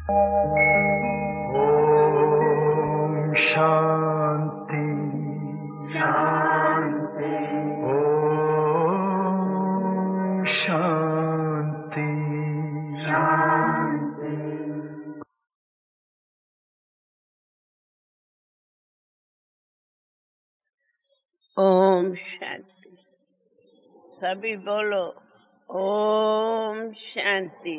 ओम शांति शांति। ओम शांति शांति। ओम शांति। सभी बोलो ओम शांति।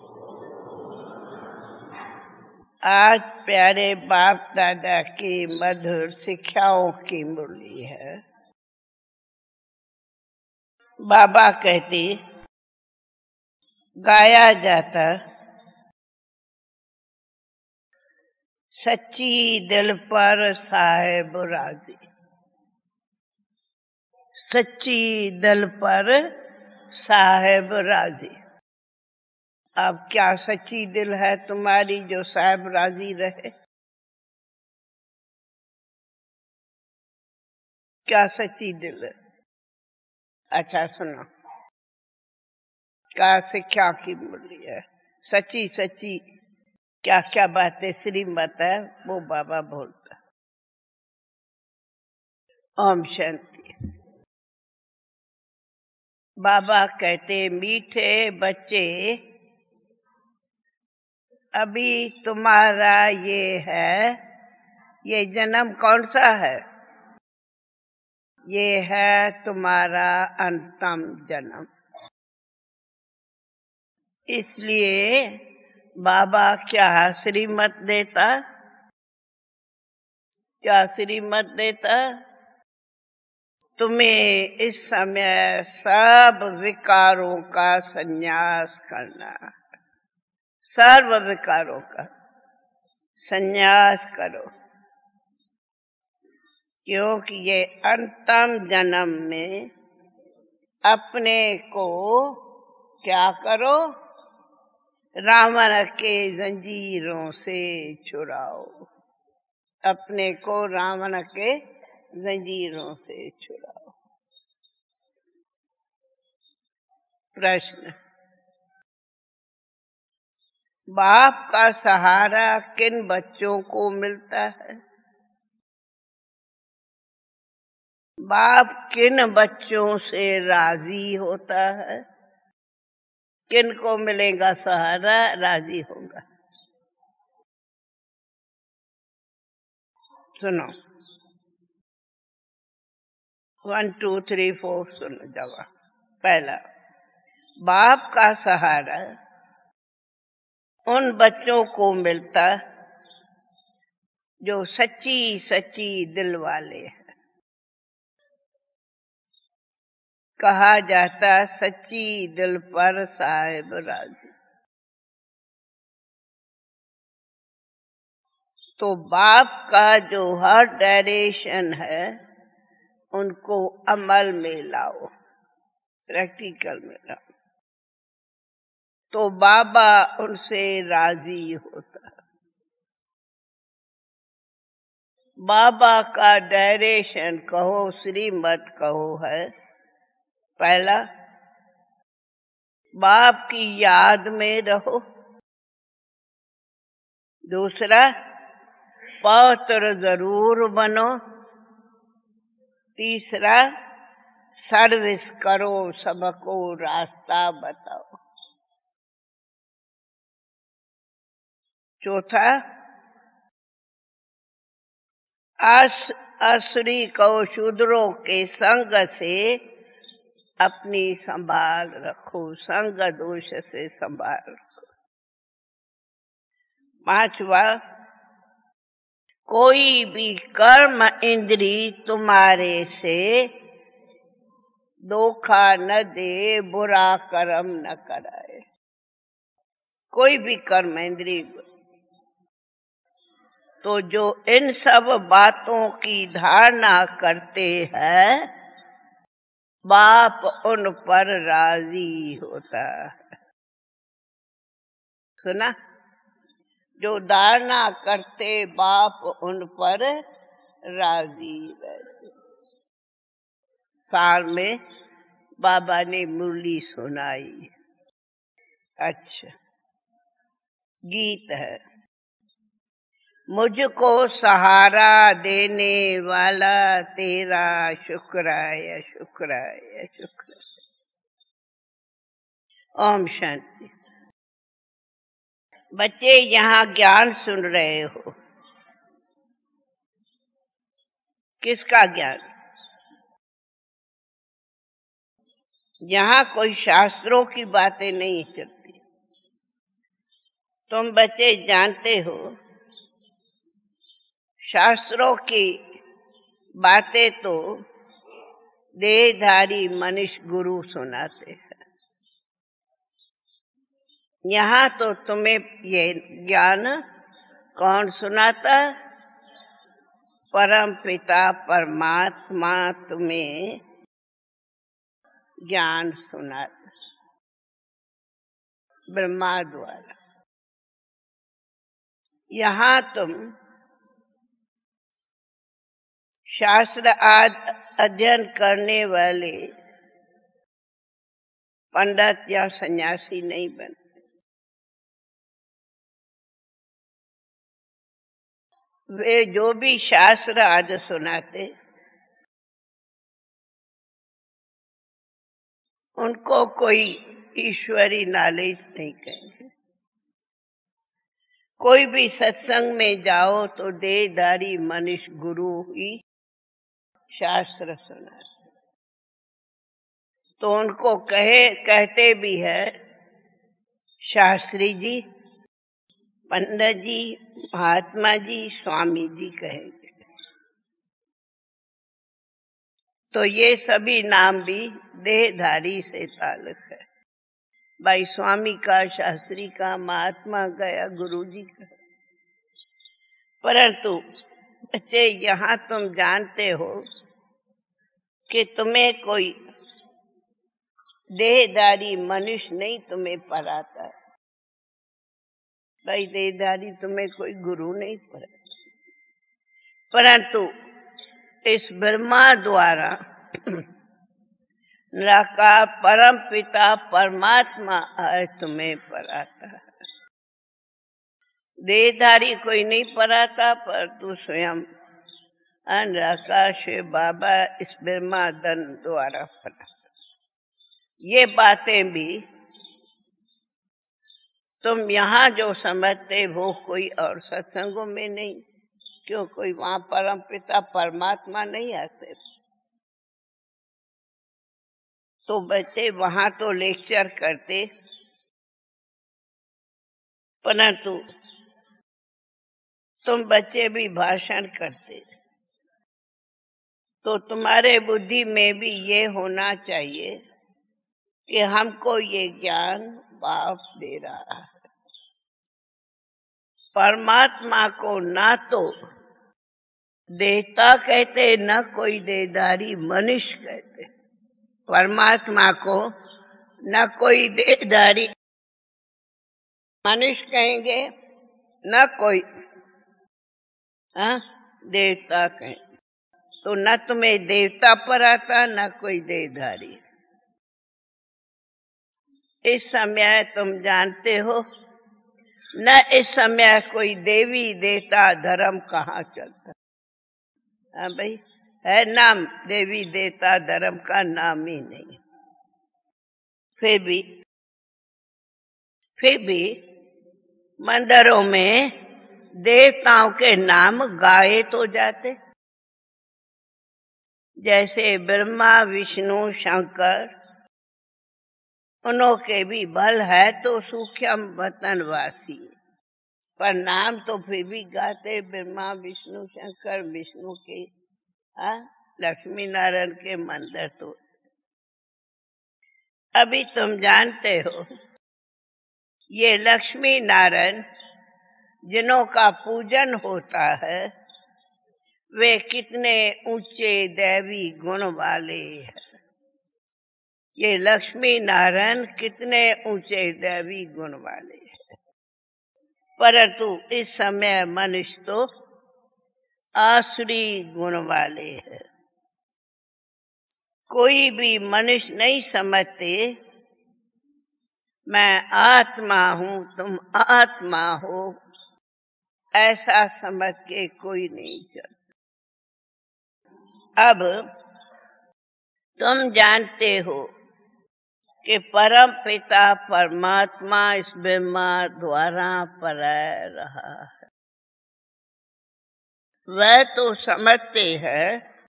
आज प्यारे बाप दादा की मधुर शिक्षाओं की मुरली है। बाबा कहती, गाया जाता, सच्ची दिल पर साहेब राजी। सच्ची दिल पर साहेब राजी। अब क्या सच्ची दिल है तुम्हारी जो साहेब राजी रहे? क्या सच्ची दिल है? अच्छा सुनो, क्या शिक्षा की मूल्य है। सच्ची सच्ची क्या क्या बातें श्रीमत है वो बाबा बोलता। ओम शांति। बाबा कहते, मीठे बच्चे अभी तुम्हारा ये जन्म कौन सा है? ये है तुम्हारा अंतिम जन्म। इसलिए बाबा क्या श्रीमत देता? क्या श्रीमत देता? तुम्हें इस समय सब विकारों का संन्यास करना। सर्व विकारों का संन्यास करो, क्योंकि ये अंतिम जन्म में अपने को क्या करो? रावण के जंजीरों से छुड़ाओ। अपने को रावण के जंजीरों से छुड़ाओ। प्रश्न, बाप का सहारा किन बच्चों को मिलता है? बाप किन बच्चों से राजी होता है? किन को मिलेगा सहारा, राजी होगा? सुनो, 1 2 3 4 सुनो जवाब। पहला, बाप का सहारा उन बच्चों को मिलता जो सच्ची सच्ची दिल वाले हैं। कहा जाता सच्ची दिल पर साहेब राजी। तो बाप का जो हर डायरेक्शन है उनको अमल में लाओ, प्रैक्टिकल में लाओ, तो बाबा उनसे राजी होता। बाबा का डायरेक्शन कहो, श्रीमत कहो है, पहला बाप की याद में रहो। दूसरा, पवित्र जरूर बनो। तीसरा, सर्विस करो, सबको रास्ता बताओ। चौथा, असुरी को शूद्रों के संग से अपनी संभाल रखो, संग दोष से संभाल रखो। पांचवा, कोई भी कर्म इंद्री तुम्हारे से धोखा न दे, बुरा कर्म न कराए। कोई भी कर्म इंद्री, तो जो इन सब बातों की धारणा करते हैं बाप उन पर राजी होता है। सुना? जो धारणा करते बाप उन पर राजी रहते। साल में बाबा ने मुरली सुनाई। अच्छा, गीत है। मुझको सहारा देने वाला तेरा शुक्राया शुक्राया शुक्राया। ओम शांति। बच्चे यहाँ ज्ञान सुन रहे हो। किसका ज्ञान? यहाँ कोई शास्त्रों की बातें नहीं चलती। तुम बच्चे जानते हो शास्त्रों की बातें तो देहधारी मनुष्य गुरु सुनाते हैं। यहाँ तो तुम्हें ये ज्ञान कौन सुनाता? परम पिता परमात्मा तुम्हें ज्ञान सुनाता, ब्रह्मा द्वारा। यहाँ तुम शास्त्र अध्ययन करने वाले पंडित या सन्यासी नहीं बनते। वे जो भी शास्त्र आदि सुनाते उनको कोई ईश्वरी नॉलेज नहीं कहेंगे। कोई भी सत्संग में जाओ तो देहधारी मनुष्य गुरु ही शास्त्र सुनाते, तो उनको कहते भी है शास्त्री जी, पंडित जी, महात्मा जी, स्वामी जी कहेंगे। तो ये सभी नाम भी देहधारी से ताल्लुक है। भाई स्वामी का, शास्त्री का, महात्मा का या गुरु जी का। परंतु बच्चे यहाँ तुम जानते हो कि तुम्हें कोई देहधारी मनुष्य नहीं तुम्हें पढ़ाता। भाई देहधारी तुम्हें कोई गुरु नहीं पढ़ाता, परंतु इस ब्रह्मा द्वारा निराकार परम पिता परमात्मा आज तुम्हें पढ़ाता है। देहधारी कोई नहीं पढ़ाता, पर तू स्वयं निराकार शिव बाबा इस ब्रह्मा धन द्वारा पढ़ाता। ये बातें भी तुम यहाँ जो समझते हो कोई और सत्संगों में नहीं। क्यों? कोई वहाँ परम पिता परमात्मा नहीं आते। तो बच्चे वहाँ तो लेक्चर करते, परंतु तुम बच्चे भी भाषण करते। तो तुम्हारे बुद्धि में भी ये होना चाहिए कि हमको ये ज्ञान बाप दे रहा है। परमात्मा को ना तो देवता कहते, न कोई देहधारी मनुष्य कहते। परमात्मा को न कोई देहधारी मनुष्य कहेंगे, न कोई देवता कहेंगे। तो न तुम्हें देवता पर आता, न कोई देहधारी। इस समय तुम जानते हो न इस समय कोई देवी देवता धर्म कहाँ चलता। हाँ भाई, है नाम देवी देवता धर्म का नाम ही नहीं। फिर भी मंदिरों में देवताओं के नाम गाए तो जाते। जैसे ब्रह्मा विष्णु शंकर, उनके भी बल है तो सूक्ष्म वतनवासी, पर नाम तो फिर भी गाते ब्रह्मा विष्णु शंकर। विष्णु के लक्ष्मी नारायण के मंदिर तो अभी तुम जानते हो ये लक्ष्मी नारायण जिनों का पूजन होता है वे कितने ऊंचे दैवी गुण वाले हैं। ये लक्ष्मी नारायण कितने ऊंचे दैवी गुण वाले हैं, परंतु इस समय मनुष्य तो आसुरी गुण वाले हैं। कोई भी मनुष्य नहीं समझते मैं आत्मा हूँ, तुम आत्मा हो, ऐसा समझ के कोई नहीं चलता। अब तुम जानते हो कि परम पिता परमात्मा इस ब्रह्मा द्वारा पर रहा है। वह तो समझते हैं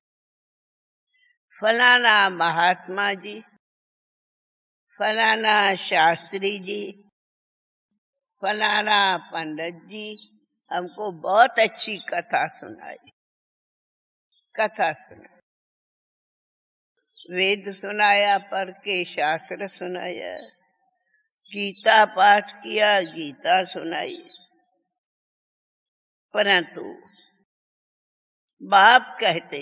फलाना महात्मा जी, फलाना शास्त्री जी, फलाना पंडित जी हमको बहुत अच्छी कथा सुनाई। कथा सुनाई, वेद सुनाया, पढ़ के शास्त्र सुनाया, गीता पाठ किया, गीता सुनाई। परंतु बाप कहते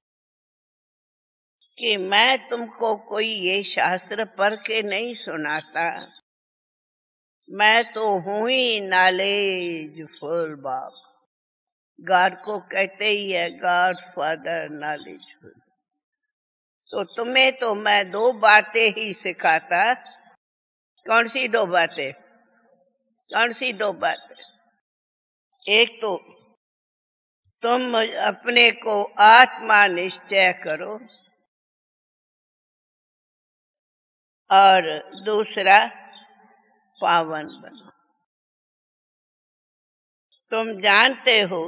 कि मैं तुमको कोई ये शास्त्र पढ़ के नहीं सुनाता, मैं तो हूं ही नॉलेजफुल बाप। गॉड को कहते ही है गॉड फादर नॉलेजफुल। तो तुम्हें तो मैं दो बातें ही सिखाता। कौन सी दो बातें? कौन सी दो बातें? एक तो तुम अपने को आत्मा निश्चय करो, और दूसरा पावन बनो। तुम जानते हो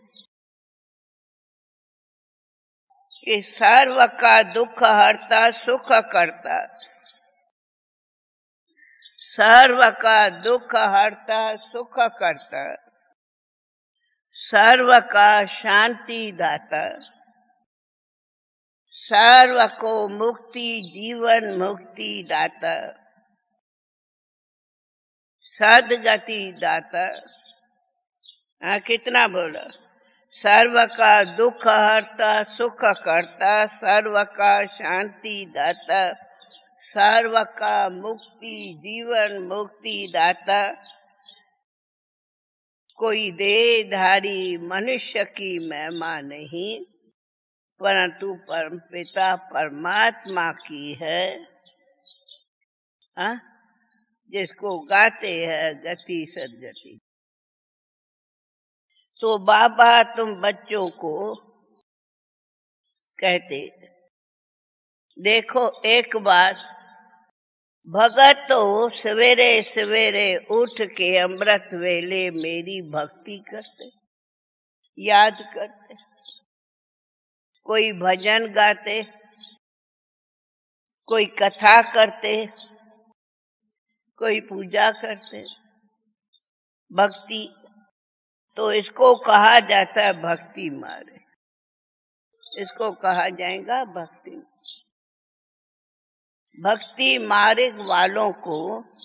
कि सर्व का दुख हरता सुख करता, सर्व का दुख हरता सुख करता, सर्व का शांति दाता, सर्व को मुक्ति जीवन मुक्ति दाता, सदगति दाता। कितना बोला? सर्व का दुख हरता सुख करता, सर्व का शांति दाता, सर्व का मुक्ति जीवन मुक्ति दाता। कोई देहधारी मनुष्य की महिमा नहीं, परंतु परमपिता परमात्मा की है। जिसको गाते हैं गति सदगति। तो बाबा तुम बच्चों को कहते, देखो एक बात, भगत तो सवेरे सवेरे उठ के अमृत वेले मेरी भक्ति करते, याद करते, कोई भजन गाते, कोई कथा करते, कोई पूजा करते, भक्ति। तो इसको कहा जाता है भक्ति मार्ग। इसको कहा जाएगा भक्ति। भक्ति मार्ग वालों को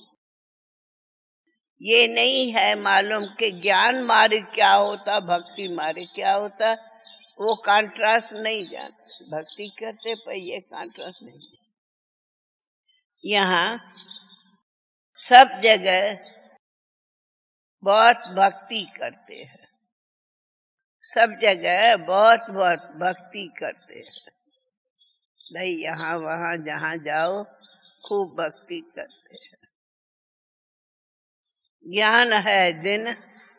ये नहीं है मालूम कि ज्ञान मार्ग क्या होता, भक्ति मार्ग क्या होता। वो कॉन्ट्रास्ट नहीं जानते। भक्ति करते पर ये कॉन्ट्रास्ट नहीं। यहाँ सब जगह बहुत भक्ति करते हैं, सब जगह बहुत बहुत भक्ति करते हैं भाई। यहाँ वहाँ जहाँ जाओ खूब भक्ति करते हैं। ज्ञान है दिन,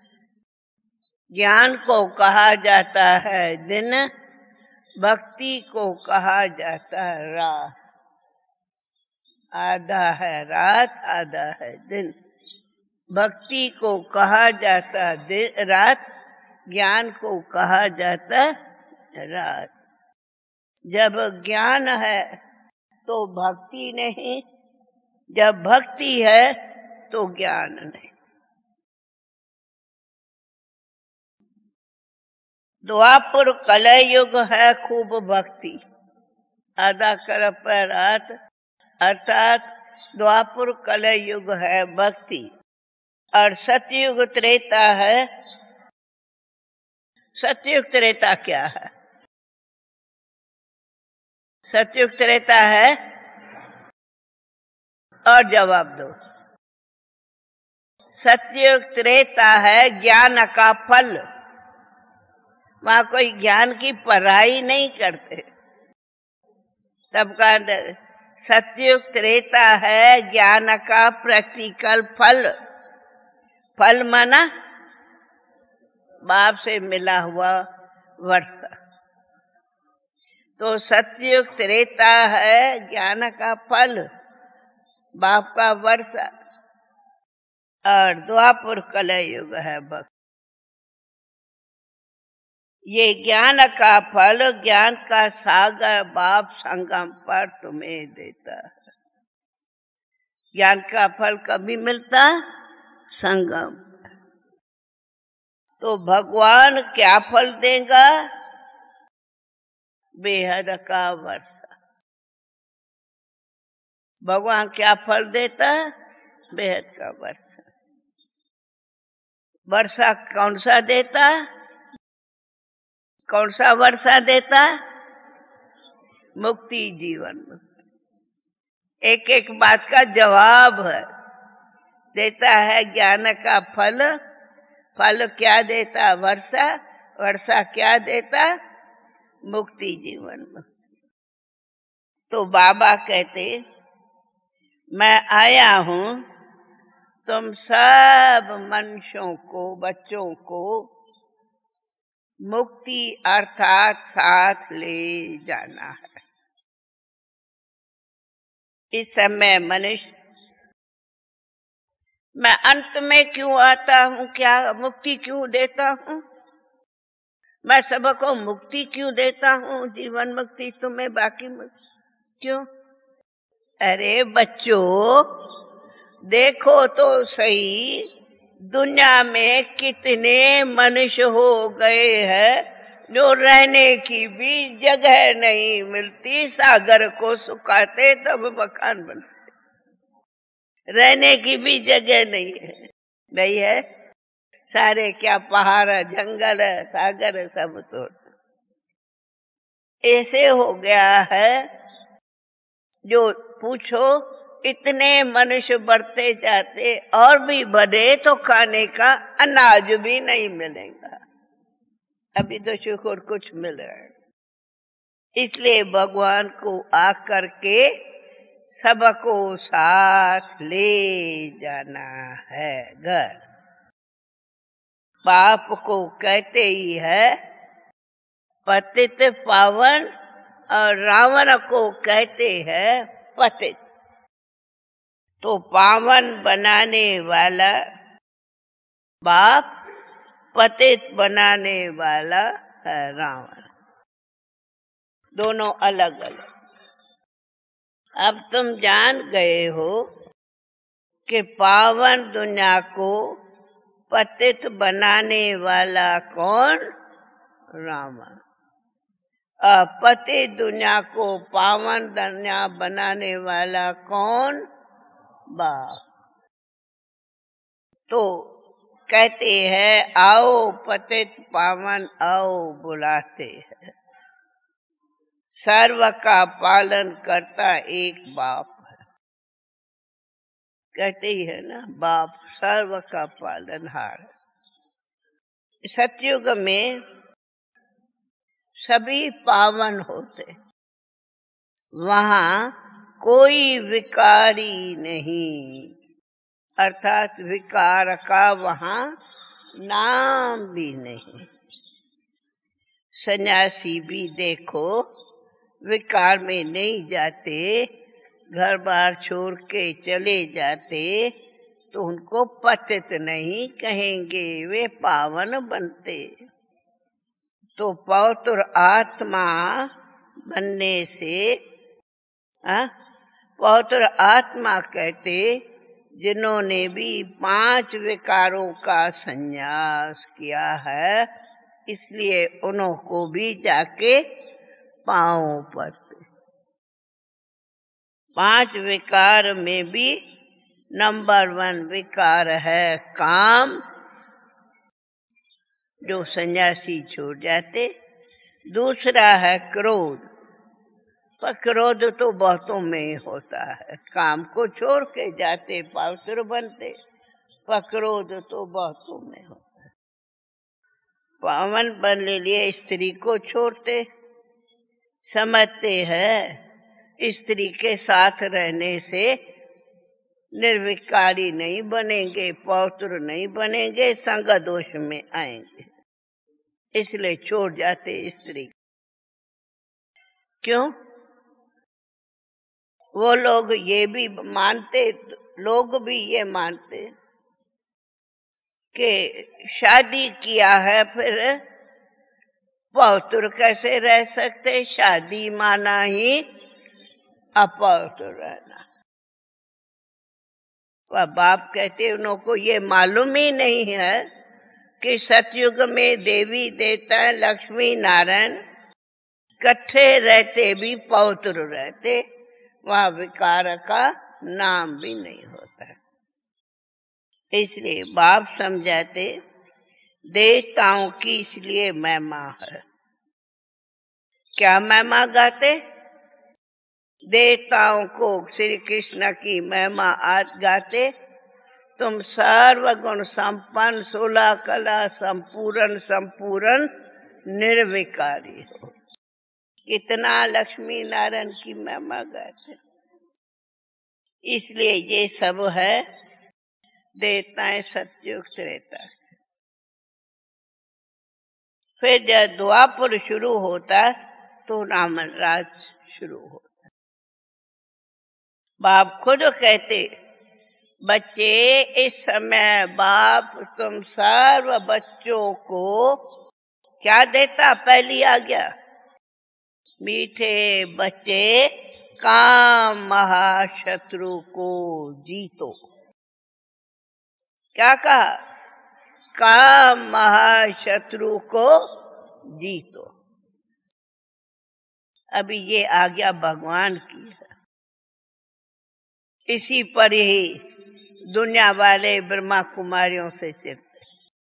ज्ञान को कहा जाता है दिन, भक्ति को कहा जाता है रात। आधा है रात, आधा है दिन। भक्ति को कहा जाता है रात, ज्ञान को कहा जाता रात। जब ज्ञान है तो भक्ति नहीं, जब भक्ति है तो ज्ञान नहीं। द्वापर कलयुग है खूब भक्ति, आधा कर पर रात, अर्थात द्वापर कलयुग है भक्ति। और सतयुग त्रेता है। सतयुग त्रेता क्या है? सतयुग त्रेता है, और जवाब दो। सतयुग त्रेता है ज्ञान का फल। वहां कोई ज्ञान की पढ़ाई नहीं करते। सबका सतयुग त्रेता है ज्ञान का प्रैक्टिकल फल। फल माना बाप से मिला हुआ वर्षा। तो सतयुग त्रेता है ज्ञान का फल, बाप का वर्षा। और द्वापर कलयुग है भक्त। ये ज्ञान का फल, ज्ञान का सागर बाप संगम पर तुम्हें देता है। ज्ञान का फल कभी मिलता? संगम। तो भगवान क्या फल देगा? बेहद का वर्षा। भगवान क्या फल देता? बेहद का वर्षा। वर्षा कौन सा देता? कौन सा वर्षा देता? मुक्ति, जीवन मुक्ति। एक एक बात का जवाब है। देता है ज्ञान का फल। फल क्या देता? वर्षा। वर्षा क्या देता? मुक्ति, जीवन मुक्ति। तो बाबा कहते मैं आया हूं तुम सब मनुष्यों को, बच्चों को मुक्ति अर्थात साथ ले जाना है। इस समय मनुष्य, मैं अंत में क्यों आता हूं? क्या मुक्ति क्यों देता हूं? मैं सबको मुक्ति क्यों देता हूं? जीवन मुक्ति तुम्हें बाकी मुक्ति क्यों? अरे बच्चों, देखो तो सही, दुनिया में कितने मनुष्य हो गए हैं जो रहने की भी जगह नहीं मिलती। सागर को सुखाते तब मकान बनते, रहने की भी जगह नहीं है। नहीं है? सारे क्या पहाड़, जंगल, सागर सब तो ऐसे हो गया है। जो पूछो, इतने मनुष्य बढ़ते जाते, और भी बढ़े तो खाने का अनाज भी नहीं मिलेगा। अभी तो शुक्र कुछ मिल रहा है। इसलिए भगवान को आकर के सबको साथ ले जाना है घर। बाप को कहते ही है पतित पावन, और रावण को कहते हैं पतित। तो पावन बनाने वाला बाप, पतित बनाने वाला है रावण। दोनों अलग अलग। अब तुम जान गए हो कि पावन दुनिया को पतित बनाने वाला कौन? रावण। पतित दुनिया को पावन दुनिया बनाने वाला कौन? बाप। तो कहते हैं आओ पतित पावन आओ बुलाते हैं। सर्व का पालन करता एक बाप है। कहते ही है ना, बाप सर्व का पालनहार। सतयुग में सभी पावन होते, वहां कोई विकारी नहीं, अर्थात विकार का वहां नाम भी नहीं। सन्यासी भी देखो विकार में नहीं जाते, घर बार छोड़ के चले जाते तो उनको पतित नहीं कहेंगे, वे पावन बनते। तो पवित्र आत्मा बनने से, पवित्र आत्मा कहते जिन्होंने भी 5 विकारों का संन्यास किया है, इसलिए उनको भी जाके पांव पड़ते। 5 विकार में भी नंबर 1 विकार है काम, जो सन्यासी छोड़ जाते। दूसरा है क्रोध, पर क्रोध तो बहुतों में होता है। काम को छोड़ के जाते पवित्र बनते, पर क्रोध तो बहुतों में होता है। पावन बनने लिए स्त्री को छोड़ते, समझते हैं स्त्री के साथ रहने से निर्विकारी नहीं बनेंगे, पौत्र नहीं बनेंगे, संग दोष में आएंगे, इसलिए छोड़ जाते स्त्री। क्यों? वो लोग ये भी मानते, लोग भी ये मानते कि शादी किया है फिर पौत्र कैसे रह सकते, शादी माना ही अपौत्र रहना। वह बाप कहते उनको ये मालूम ही नहीं है कि सतयुग में देवी देवता लक्ष्मी नारायण इकट्ठे रहते भी पौत्र रहते, वहां विकार का नाम भी नहीं होता। इसलिए बाप समझाते देवताओं की इसलिए महिमा है। क्या महिमा गाते? देवताओं को श्री कृष्ण की महिमा आज गाते, तुम सर्वगुण संपन्न 16 कला संपूर्ण निर्विकारी हो। कितना लक्ष्मी नारायण की महिमा गाते। इसलिए ये सब है देवताएं सतयुग त्रेता। फिर जब द्वापर शुरू होता तो रावण राज शुरू होता। बाप खुद कहते बच्चे इस समय बाप तुम सर्व बच्चों को क्या देता? पहली आज्ञा, मीठे बच्चे काम महाशत्रु को जीतो। क्या कहा? काम महाशत्रु को जीतो। अभी ये आज्ञा भगवान की है। इसी पर ही दुनिया वाले ब्रह्मा कुमारियों से चिढ़ते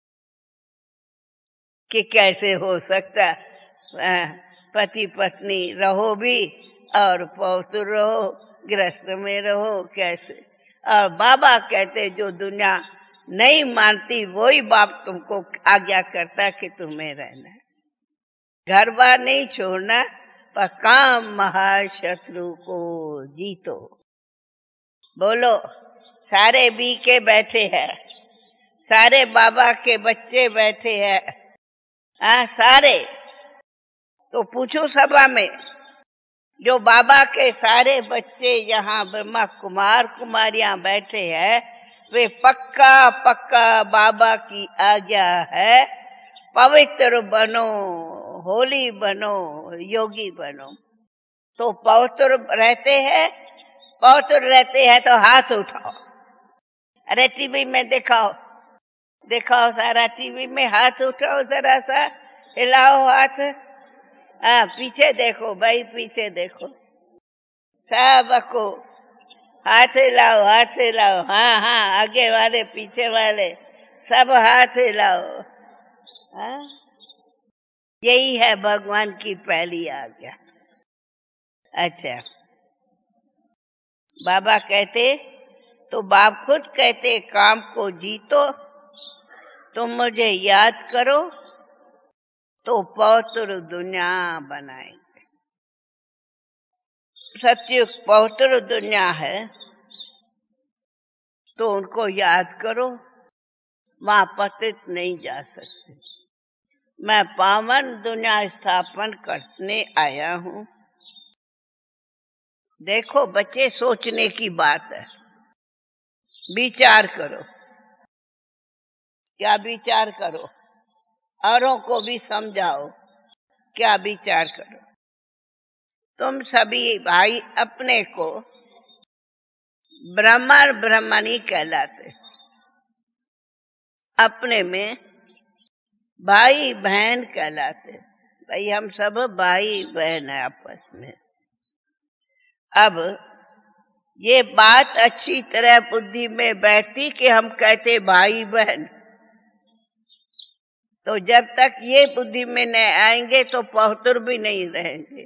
कि कैसे हो सकता पति पत्नी रहो भी और पौत्र रहो, गृहस्थ में रहो, कैसे? और बाबा कहते जो दुनिया नहीं मानती वही बाप तुमको आज्ञा करता कि तुम्हें रहना है, घर बार नहीं छोड़ना, पर काम महाशत्रु को जीतो। बोलो, सारे बी के बैठे हैं, सारे बाबा के बच्चे बैठे हैं, सारे। तो पूछो सभा में, जो बाबा के सारे बच्चे यहाँ ब्रह्मा कुमार कुमारियां बैठे हैं, वे पक्का पक्का बाबा की आज्ञा है, पवित्र बनो, होली बनो, योगी बनो। तो पवित्र रहते हैं, पवित्र रहते हैं तो हाथ उठाओ। अरे टीवी में दिखाओ, दिखाओ सारा टीवी में, हाथ उठाओ, जरा सा हिलाओ हाथ। पीछे देखो भाई, पीछे देखो, सबको हाथ हिलाओ, हाथ हिलाओ। हाँ हाँ, आगे वाले पीछे वाले सब हाथ हिलाओ। यही है भगवान की पहली आज्ञा। अच्छा, बाबा कहते तो बाप खुद कहते काम को जीतो, तुम मुझे याद करो तो पवित्र दुनिया बनाएंगे। सत्युग पवित्र दुनिया है तो उनको याद करो, वहां पतित नहीं जा सकते। मैं पावन दुनिया स्थापन करने आया हूँ। देखो बच्चे, सोचने की बात है, विचार करो। क्या विचार करो? औरों को भी समझाओ, क्या विचार करो। तुम सभी भाई अपने को ब्राह्मण ब्राह्मणी कहलाते, अपने में भाई बहन कहलाते। भाई हम सब भाई बहन है आपस में। अब ये बात अच्छी तरह बुद्धि में बैठती कि हम कहते भाई बहन, तो जब तक ये बुद्धि में न आएंगे तो पवित्र भी नहीं रहेंगे।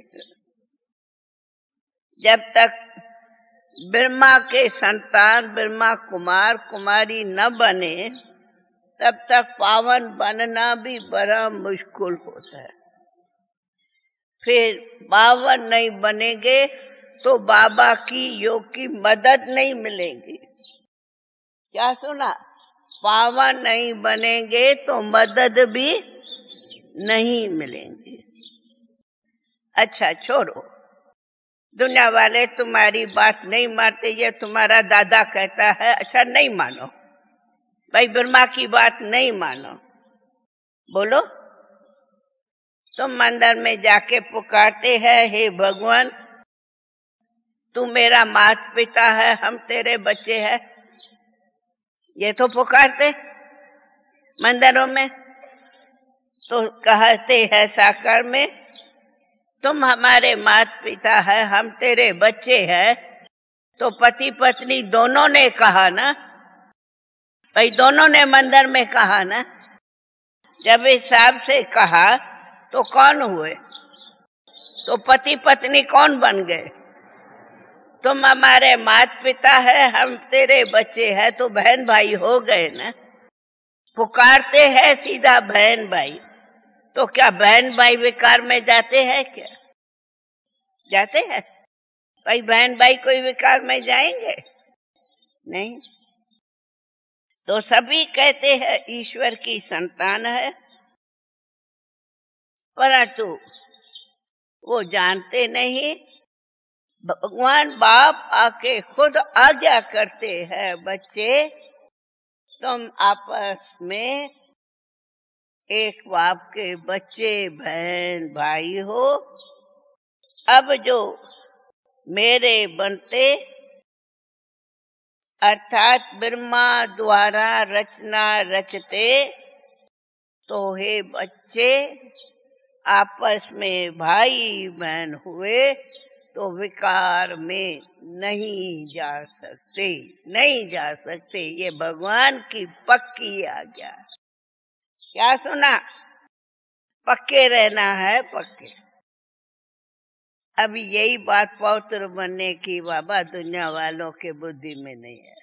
जब तक ब्रह्मा के संतान ब्रह्मा कुमार कुमारी न बने, तब तक पावन बनना भी बड़ा मुश्किल होता है। फिर पावन नहीं बनेंगे तो बाबा की योग की मदद नहीं मिलेगी। क्या सुना? पावन नहीं बनेंगे तो मदद भी नहीं मिलेंगी। अच्छा छोड़ो, दुनिया वाले तुम्हारी बात नहीं मानते, ये तुम्हारा दादा कहता है, अच्छा नहीं मानो भाई, ब्रह्मा की बात नहीं मानो। बोलो, तुम मंदिर में जाके पुकारते हैं, हे भगवान तू मेरा माता पिता है, हम तेरे बच्चे हैं, ये तो पुकारते मंदिरों में। तो कहते हैं साकार में, तुम हमारे माता पिता है, हम तेरे बच्चे हैं। तो पति पत्नी दोनों ने कहा ना भाई, दोनों ने मंदिर में कहा ना। जब हिसाब से कहा तो कौन हुए? तो पति पत्नी कौन बन गए? तुम हमारे माता पिता है, हम तेरे बच्चे हैं, तो बहन भाई हो गए ना। पुकारते हैं सीधा बहन भाई, तो क्या बहन भाई विकार में जाते हैं? क्या जाते हैं भाई? बहन भाई कोई विकार में जाएंगे? नहीं। तो सभी कहते हैं ईश्वर की संतान है, परंतु वो जानते नहीं। भगवान बाप आके खुद आज्ञा करते हैं, बच्चे तुम आपस में एक बाप के बच्चे बहन भाई हो। अब जो मेरे बनते अर्थात ब्रह्मा द्वारा रचना रचते, तो हे बच्चे आपस में भाई बहन हुए तो विकार में नहीं जा सकते, नहीं जा सकते। ये भगवान की पक्की आज्ञा। क्या सुना? पक्के रहना है, पक्के। अभी यही बात पौत्र बनने की बाबा दुनिया वालों के बुद्धि में नहीं है।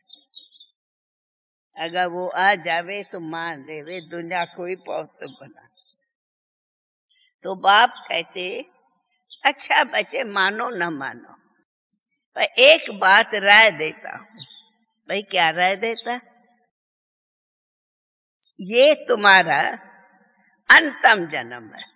अगर वो आ जावे तो मान लेवे दुनिया कोई पौत्र बना। तो बाप कहते अच्छा बच्चे मानो न मानो, पर एक बात राय देता हूं। भाई क्या राय देता? ये तुम्हारा अंतिम जन्म है,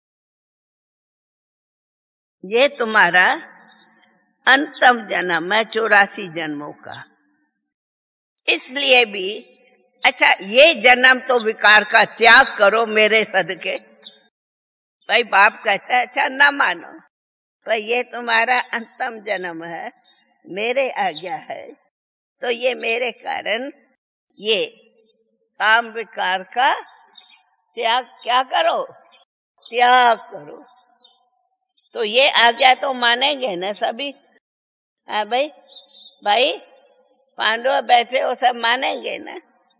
ये तुम्हारा अंतिम जन्म है 84 जन्मों का। इसलिए भी अच्छा ये जन्म तो विकार का त्याग करो मेरे सदके। भाई बाप कहता है अच्छा ना मानो, पर ये तुम्हारा अंतिम जन्म है, मेरे आज्ञा है, तो ये मेरे कारण ये काम विकार का त्याग क्या करो? त्याग करो। तो ये आज्ञा तो मानेंगे ना सभी? हाँ भाई, भाई पांडव बैठे हो सब मानेंगे ना?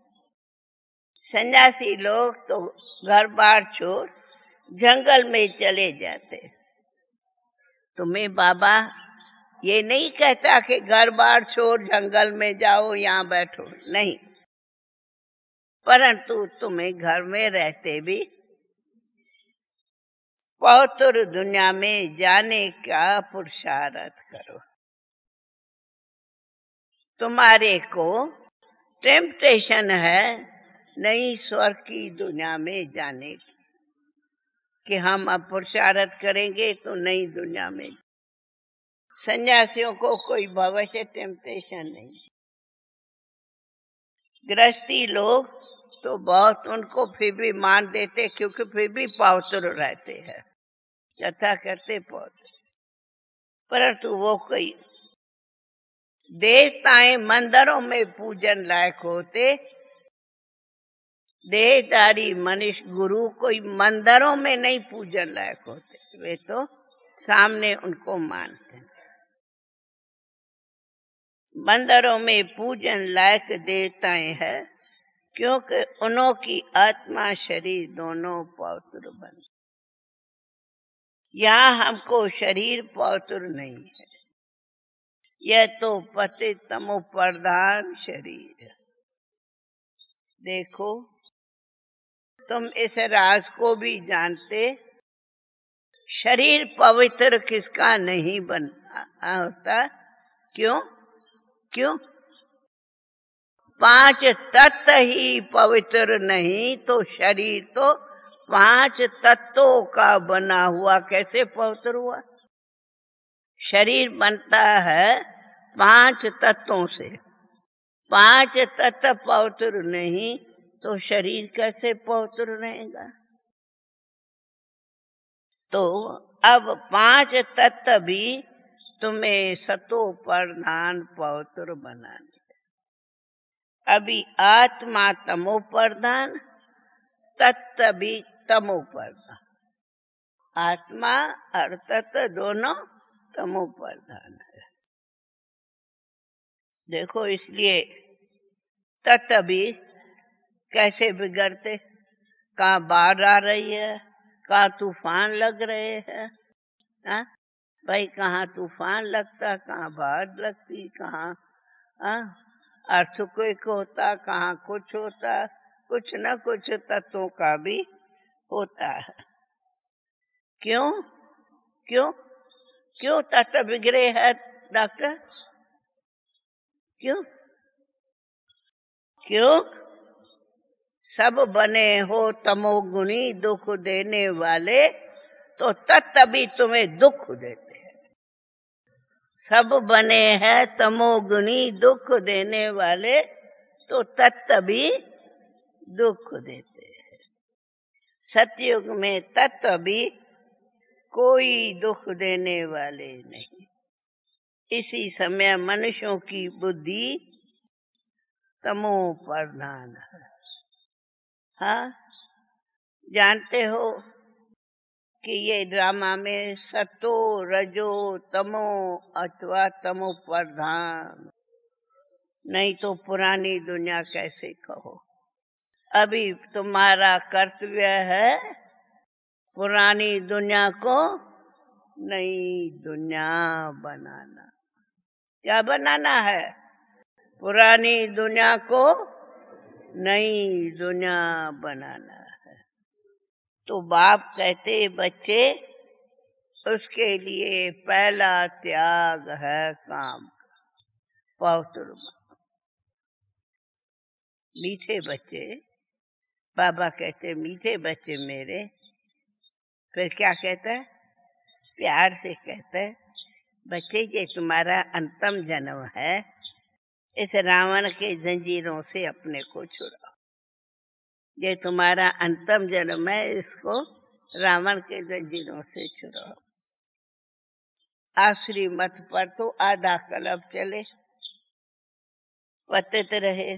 सन्यासी लोग तो घर बार छोड़ जंगल में चले जाते। तुम्हें बाबा ये नहीं कहता कि घर बार छोड़ जंगल में जाओ, यहाँ बैठो, नहीं। परंतु तुम्हें घर में रहते भी पौत्र दुनिया में जाने का पुरुषार्थ करो। तुम्हारे को टेम्पटेशन है नई स्वर्ग की दुनिया में जाने की, कि हम अब पुरुषार्थ करेंगे तो नई दुनिया में। सन्यासियों को कोई भविष्य टेम्पटेशन नहीं। गृहस्थी लोग तो बहुत उनको फिर भी मान देते, क्योंकि फिर भी पवित्र रहते हैं, कथा करते पौत्र। परंतु वो कोई देवताएं मंदिरों में पूजन लायक होते, देहधारी मनुष्य गुरु कोई मंदिरों में नहीं पूजन लायक होते, वे तो सामने उनको मानते। मंदिरों में पूजन लायक देवताएं हैं, क्योंकि उन्हों की आत्मा शरीर दोनों पवित्र बन। यहाँ हमको शरीर पवित्र नहीं है, यह तो पतित तमो प्रधान शरीर है। देखो तुम इस राज को भी जानते, शरीर पवित्र किसका नहीं बन होता। क्यों? क्यों? 5 तत्व ही पवित्र नहीं तो शरीर तो 5 तत्वों का बना हुआ कैसे पवित्र हुआ? शरीर बनता है 5 तत्वों से। 5 तत्व पवित्र नहीं तो शरीर कैसे पवित्र रहेगा? तो अब 5 तत्व भी तुम्हें सतो प्रधान पवित्र बनाने। अभी आत्मा तमो प्रधान, तत्व भी तमो प्रधान। आत्मा और तत्व दोनों तमो प्रधान है। देखो, इसलिए तत्व भी कैसे बिगड़ते, कहाँ बाढ़ आ रही है, कहाँ तूफान लग रहे हैं। हाँ भाई, कहाँ तूफान लगता, कहाँ बाढ़ लगती, कहाँ अर्थक्वेक होता, कहाँ कुछ होता, कुछ न कुछ तत्वों का भी होता है। क्यों? क्यों? क्यों तत्व बिगड़े हैं डॉक्टर? क्यों? क्यों? सब बने हो तमोगुणी दुख देने वाले, तो तत्व भी तुम्हें दुख देते हैं। सब बने हैं तमोगुणी दुख देने वाले, तो तत्व भी दुख देते हैं। सतयुग में तत्व भी कोई दुख देने वाले नहीं। इसी समय मनुष्यों की बुद्धि तमो प्रधान है। हाँ, जानते हो कि ये ड्रामा में सतो रजो तमो अथवा तमो प्रधान, नहीं तो पुरानी दुनिया कैसे कहो। अभी तुम्हारा कर्तव्य है पुरानी दुनिया को नई दुनिया बनाना। क्या बनाना है? पुरानी दुनिया को नई दुनिया बनाना है। तो बाप कहते बच्चे, उसके लिए पहला त्याग है काम। पवित्र मीठे बच्चे, बाबा कहते मीठे बच्चे मेरे। फिर क्या कहता है? प्यार से कहता है, बच्चे ये तुम्हारा अंतिम जन्म है, इस रावण के जंजीरों से अपने को छुड़ाओ। ये तुम्हारा अंतिम जन्म है, इसको रावण के जंजीरों से छुड़ाओ। आसुरी मत पर तो आधा कल्प चले, पतित रहे।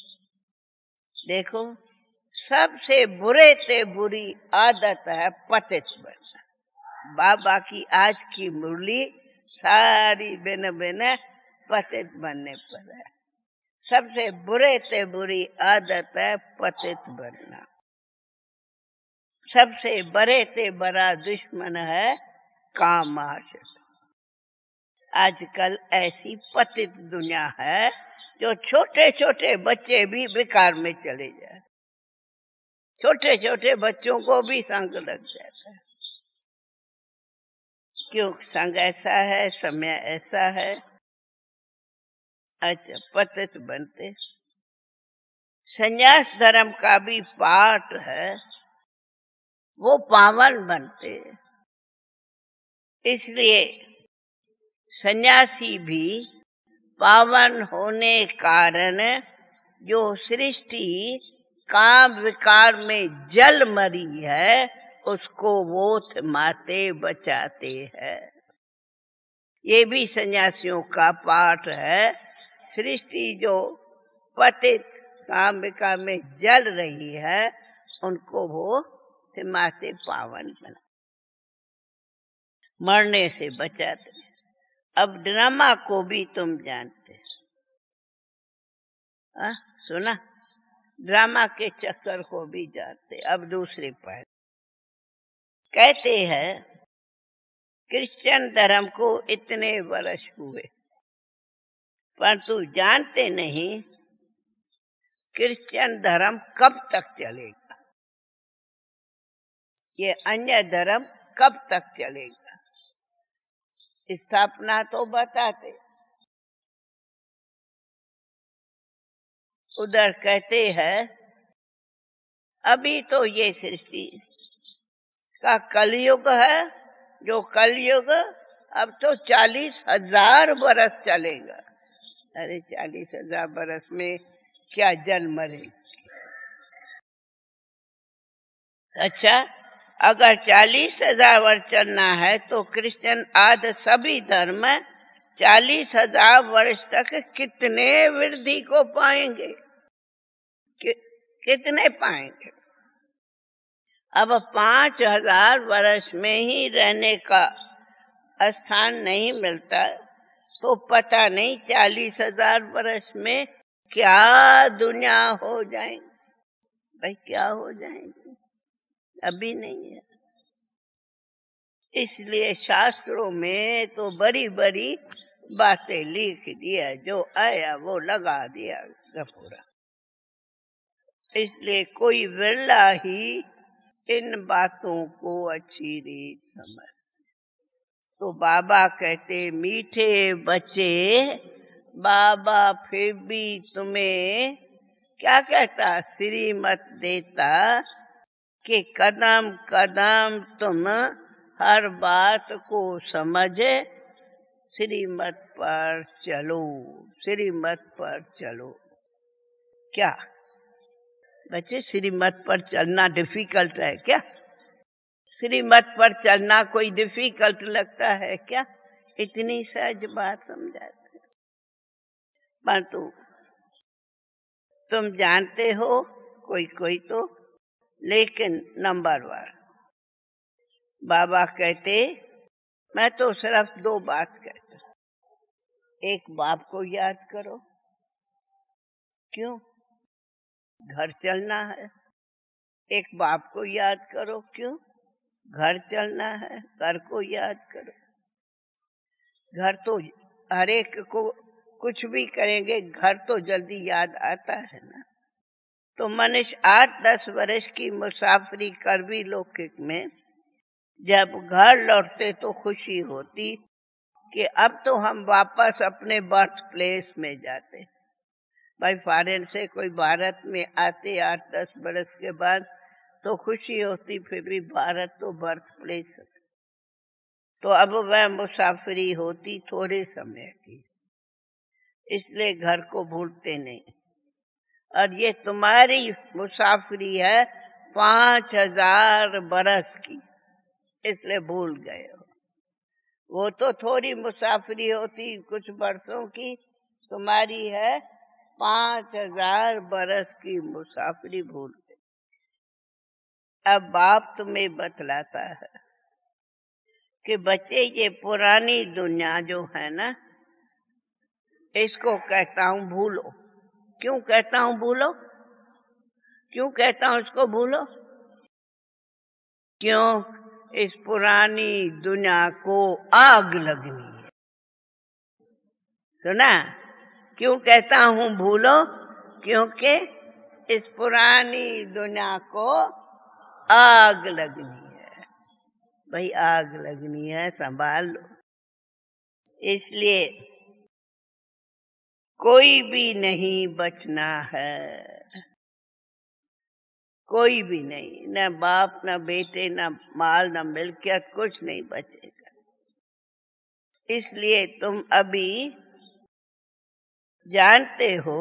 देखो, सबसे बुरे से बुरी आदत है पतित बनना। बाबा की आज की मुरली सारी बिन बिन पतित बनने पर है। सबसे बुरे से बुरी आदत है पतित बनना। सबसे बड़े से बड़ा दुश्मन है कामाशय। आजकल ऐसी पतित दुनिया है जो छोटे छोटे बच्चे भी विकार में चले जाए। छोटे छोटे बच्चों को भी संग लग जाता है। क्यों? संग ऐसा है, समय ऐसा है। अच्छा, पतित बनते। संन्यास धर्म का भी पाठ है, वो पावन बनते। इसलिए सन्यासी भी पावन होने कारण जो सृष्टि काम विकार में जल मरी है, उसको वो माते बचाते हैं। ये भी सन्यासियों का पाठ है। सृष्टि जो पतित काम विकार में जल रही है, उनको वो माते पावन बना, मरने से बचाते। अब ड्रामा को भी तुम जानते, सुना? ड्रामा के चक्कर को भी जानते। अब दूसरे पर कहते हैं क्रिश्चियन धर्म को इतने वर्ष हुए, परंतु जानते नहीं क्रिश्चियन धर्म कब तक चलेगा, ये अन्य धर्म कब तक चलेगा। स्थापना तो बताते। उधर कहते हैं अभी तो ये सृष्टि का कलयुग है, जो कलयुग अब तो 40,000 बरस चलेगा। अरे 40,000 बरस में क्या जल मरे। अच्छा, अगर 40,000 वर्ष चलना है तो क्रिश्चियन आदि सभी धर्म 40,000 वर्ष तक कितने वृद्धि को पाएंगे? कितने पाएंगे? अब 5,000 वर्ष में ही रहने का स्थान नहीं मिलता तो पता नहीं 40,000 वर्ष में क्या दुनिया हो जाएगी। भाई क्या हो जाएगी, अभी नहीं है। इसलिए शास्त्रों में तो बड़ी बड़ी बातें लिख दिया, जो आया वो लगा दिया पूरा। इसलिए कोई विरला ही इन बातों को अच्छी रीत समझ। तो बाबा कहते मीठे बच्चे, बाबा फिर भी तुम्हें क्या कहता, श्रीमत देता कि कदम कदम तुम हर बात को समझ श्रीमत पर चलो, श्रीमत पर चलो। क्या बच्चे श्रीमत पर चलना डिफिकल्ट है क्या? श्रीमत पर चलना कोई डिफिकल्ट लगता है क्या? इतनी सहज बात समझाते। परंतु तुम जानते हो कोई कोई तो, लेकिन नंबर 1 बाबा कहते मैं तो सिर्फ 2 बात कहता। एक, बाप को याद करो। क्यों? घर चलना है। एक बाप को याद करो। क्यों? घर चलना है। घर को याद करो। घर तो हर एक को कुछ भी करेंगे, घर तो जल्दी याद आता है ना। तो मनुष्य 8-10 वर्ष की मुसाफरी कर भी लौकिक में जब घर लौटते तो खुशी होती कि अब तो हम वापस अपने बर्थ प्लेस में जाते। भाई फॉरेन से कोई भारत में आते 8-10 वर्ष के बाद तो खुशी होती, फिर भी भारत तो बर्थ प्लेस। तो अब वह मुसाफरी होती थोड़े समय की, इसलिए घर को भूलते नहीं। और ये तुम्हारी मुसाफरी है 5,000 बरस की, इसलिए भूल गए हो। वो तो थोड़ी मुसाफरी होती कुछ वर्षों की, तुम्हारी है 5,000 बरस की मुसाफरी भूल गए। अब बाप तुम्हें बतलाता है कि बच्चे ये पुरानी दुनिया जो है ना, इसको कहता हूं भूलो। क्यों कहता हूं भूलो? क्यों कहता हूं इसको भूलो? क्यों? इस पुरानी दुनिया को आग लगनी है। सुना? क्यों कहता हूं भूलो? क्योंकि इस पुरानी दुनिया को आग लगनी है। भाई आग लगनी है, संभाल लो। इसलिए कोई भी नहीं बचना है, कोई भी नहीं, न बाप न बेटे न माल न मिल्कियत, कुछ नहीं बचेगा। इसलिए तुम अभी जानते हो।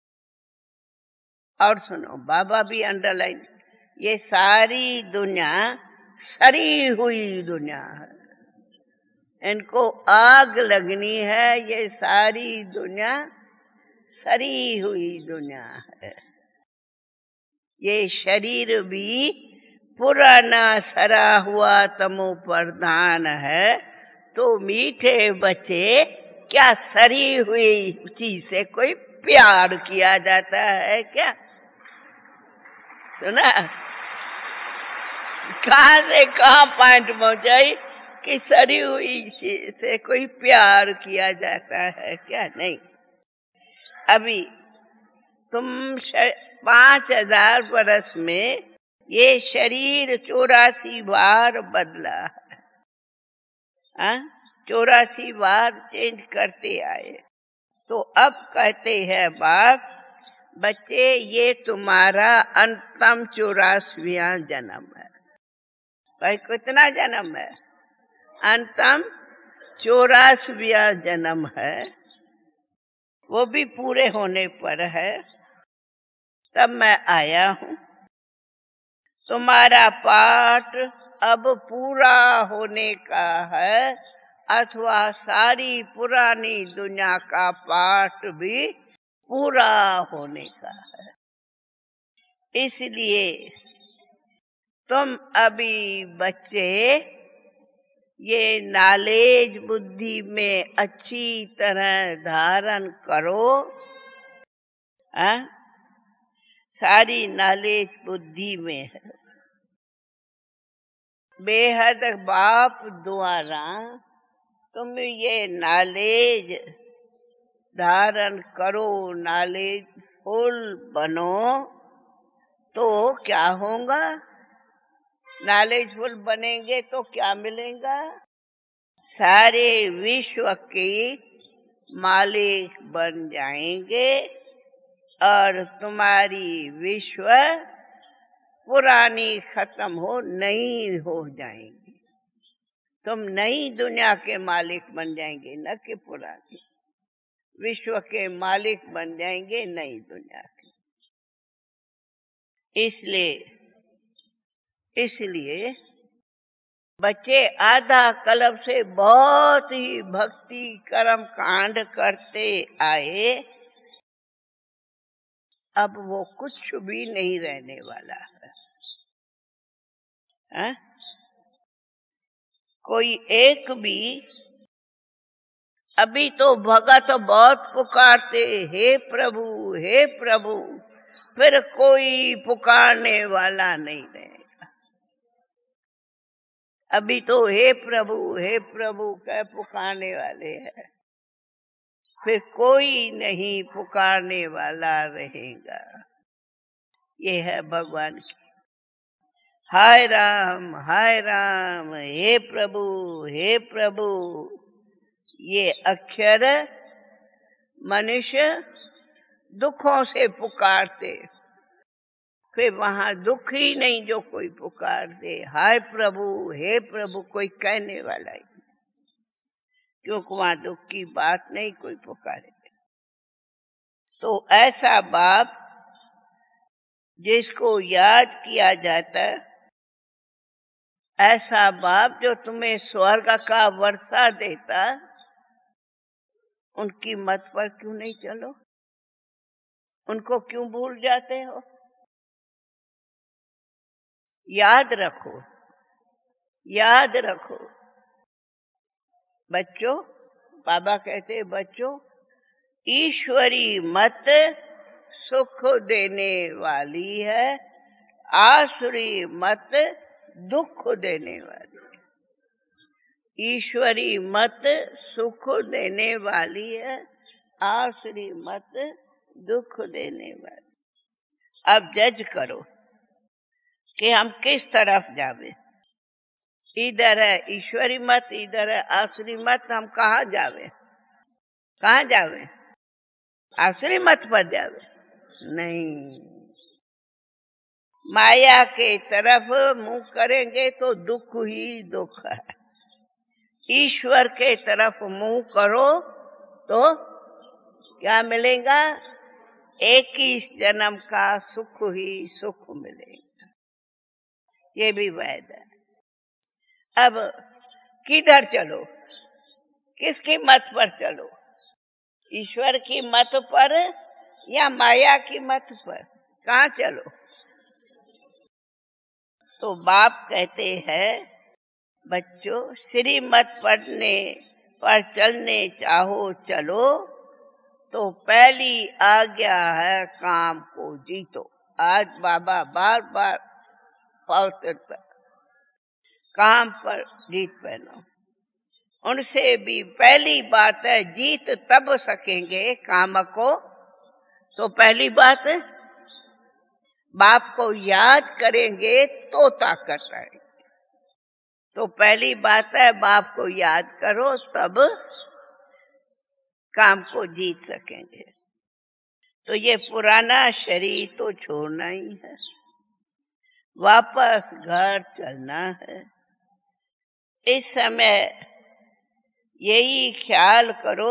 और सुनो, बाबा भी अंडरलाइन, ये सारी दुनिया सड़ी हुई दुनिया है, इनको आग लगनी है। ये सारी दुनिया सड़ी हुई दुनिया है। ये शरीर भी पुराना सड़ा हुआ तमो प्रधान है। तो मीठे बच्चे, क्या सड़ी हुई चीज से कोई प्यार किया जाता है क्या? सुना? कहां से कहां पॉइंट पहुंचाई कि सड़ी हुई चीज से कोई प्यार किया जाता है क्या? नहीं। अभी तुम 5,000 वर्ष में ये शरीर 84 बार बदला है। 84 बार चेंज करते आए। तो अब कहते हैं बाप, बच्चे ये तुम्हारा अंतम 84वां जन्म है। भाई कितना जन्म है? अंतम 84वां जन्म है। वो भी पूरे होने पर है, तब मैं आया हूँ। तुम्हारा पाठ अब पूरा होने का है, अथवा सारी पुरानी दुनिया का पाठ भी पूरा होने का है। इसलिए तुम अभी बच्चे ये नॉलेज बुद्धि में अच्छी तरह धारण करो। सारी नॉलेज बुद्धि में है। बेहद बाप द्वारा तुम ये नॉलेज धारण करो, नॉलेज फुल बनो, तो क्या होगा? नॉलेजफुल बनेंगे तो क्या मिलेगा? सारे विश्व के मालिक बन जाएंगे और तुम्हारी विश्व पुरानी खत्म हो नई हो जाएंगी। तुम नई दुनिया के मालिक बन जाएंगे, न कि पुरानी। विश्व के मालिक बन जाएंगे नई दुनिया के। इसलिए बच्चे आधा कल्प से बहुत ही भक्ति कर्म कांड करते आए, अब वो कुछ भी नहीं रहने वाला है। कोई एक भी, अभी तो भगत बहुत पुकारते हे प्रभु हे प्रभु, फिर कोई पुकारने वाला नहीं रहेगा। अभी तो हे प्रभु कह पुकारने वाले हैं, फिर कोई नहीं पुकारने वाला रहेगा। ये है भगवान की हाय राम हे प्रभु। ये अक्षर मनुष्य दुखों से पुकारते, फिर वहां दुख ही नहीं जो कोई पुकारते। हाय प्रभु हे प्रभु कोई कहने वाला ही, क्योंकि वहां दुख की बात नहीं कोई पुकारे। तो ऐसा बाप जिसको याद किया जाता है, ऐसा बाप जो तुम्हें स्वर्ग का वर्षा देता, उनकी मत पर क्यों नहीं चलो? उनको क्यों भूल जाते हो? याद रखो बच्चों। बाबा कहते बच्चों, ईश्वरी मत सुख देने वाली है, आसुरी मत दुख देने वाली है। ईश्वरी मत सुख देने वाली है, आसुरी मत दुख देने वाली। अब जज करो कि हम किस तरफ जावे। इधर है ईश्वरी मत, इधर है आसुरी मत, हम कहाँ जावे? आसुरी मत पर जावे? नहीं, माया के तरफ मुंह करेंगे तो दुख ही दुख है। ईश्वर के तरफ मुंह करो तो क्या मिलेगा? 21 जन्म का सुख ही सुख मिलेगा। ये भी वैध है। अब किधर चलो? किसकी मत पर चलो? ईश्वर की मत पर या माया की मत पर? कहाँ चलो? तो बाप कहते हैं बच्चों, श्रीमत पढ़ने पर चलने चाहो चलो, तो पहली आज्ञा है काम को जीतो। आज बाबा बार बार काम पर जीत पहनो। उनसे भी पहली बात है, जीत तब सकेंगे काम को, तो पहली बात बाप को याद करेंगे तो ताकत आएगी। तो पहली बात है बाप को याद करो, तब काम को जीत सकेंगे। तो ये पुराना शरीर तो छोड़ना ही है, वापस घर चलना है। इस समय यही ख्याल करो,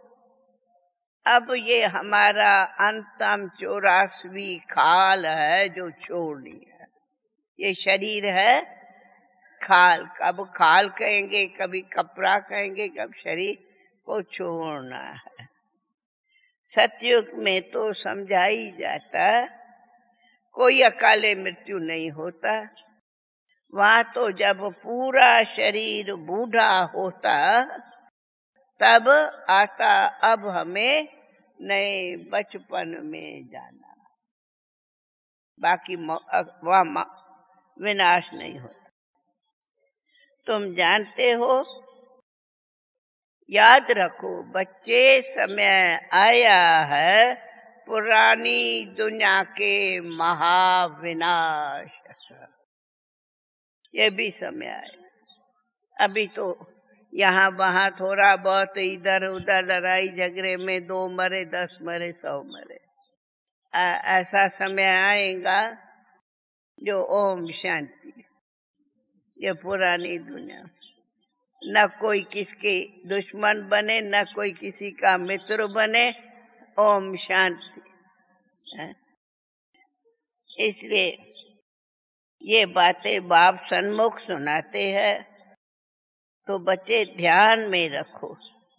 अब ये हमारा अंतम 84वीं खाल है जो छोड़नी है। ये शरीर है खाल, कब खाल कहेंगे, कभी कपड़ा कहेंगे, कब शरीर को छोड़ना है। सतयुग में तो समझा ही जाता, कोई अकाले मृत्यु नहीं होता। वहां तो जब पूरा शरीर बूढ़ा होता तब आता, अब हमें नए बचपन में जाना, बाकी वहां विनाश नहीं होता। तुम जानते हो, याद रखो बच्चे, समय आया है पुरानी दुनिया के महाविनाश। ये भी समय आया। अभी तो यहाँ वहां थोड़ा बहुत इधर उधर लड़ाई झगड़े में 2 मरे, 10 मरे, 100 मरे। ऐसा समय आएगा जो ओम शांति, ये पुरानी दुनिया, न कोई किसके दुश्मन बने, न कोई किसी का मित्र बने, ओम शांति। इसलिए ये बातें बाप सन्मुख सुनाते हैं, तो बच्चे ध्यान में रखो।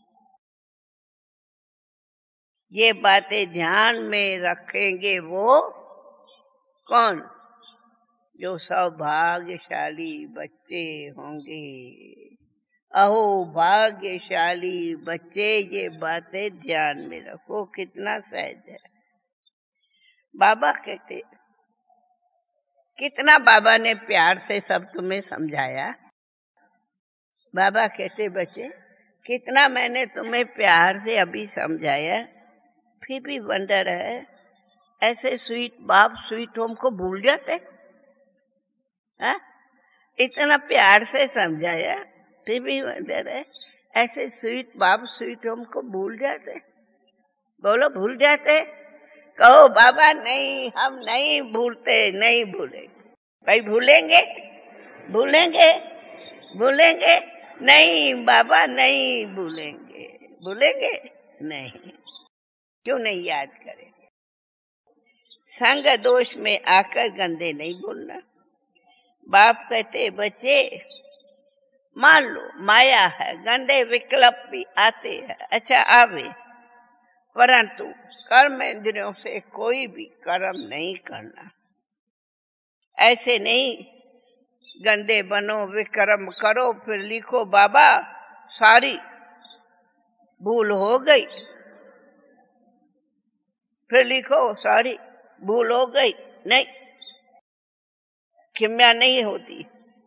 ये बातें ध्यान में रखेंगे वो कौन? जो सौभाग्यशाली बच्चे होंगे। अहो भाग्यशाली बच्चे, ये बातें ध्यान में रखो। कितना सहज है। बाबा कहते, कितना बाबा ने प्यार से सब तुम्हें समझाया। बाबा कहते, बच्चे कितना मैंने तुम्हें प्यार से अभी समझाया, फिर भी वंडर है, ऐसे स्वीट बाप स्वीट होम को भूल जाते। हा? इतना प्यार से समझाया, फिर भी वंडर है, ऐसे स्वीट बाप स्वीट होम को भूल जाते। बोलो भूल जाते? कहो बाबा नहीं, हम नहीं भूलते, नहीं भूलेंगे। भाई भूलेंगे? भूलेंगे? भूलेंगे? नहीं बाबा नहीं भूलेंगे। भूलेंगे? नहीं। क्यों नहीं याद करेंगे? संग दोष में आकर गंदे नहीं बोलना। बाप कहते, बच्चे मान लो माया है, गंदे विकल्प भी आते हैं, अच्छा आवे, परंतु कर्म इंद्रियों से कोई भी कर्म नहीं करना। ऐसे नहीं गंदे बनो, विकर्म करो, फिर लिखो बाबा सारी भूल हो गई, फिर लिखो सारी भूल हो गई। नहीं, क्षमा नहीं होती।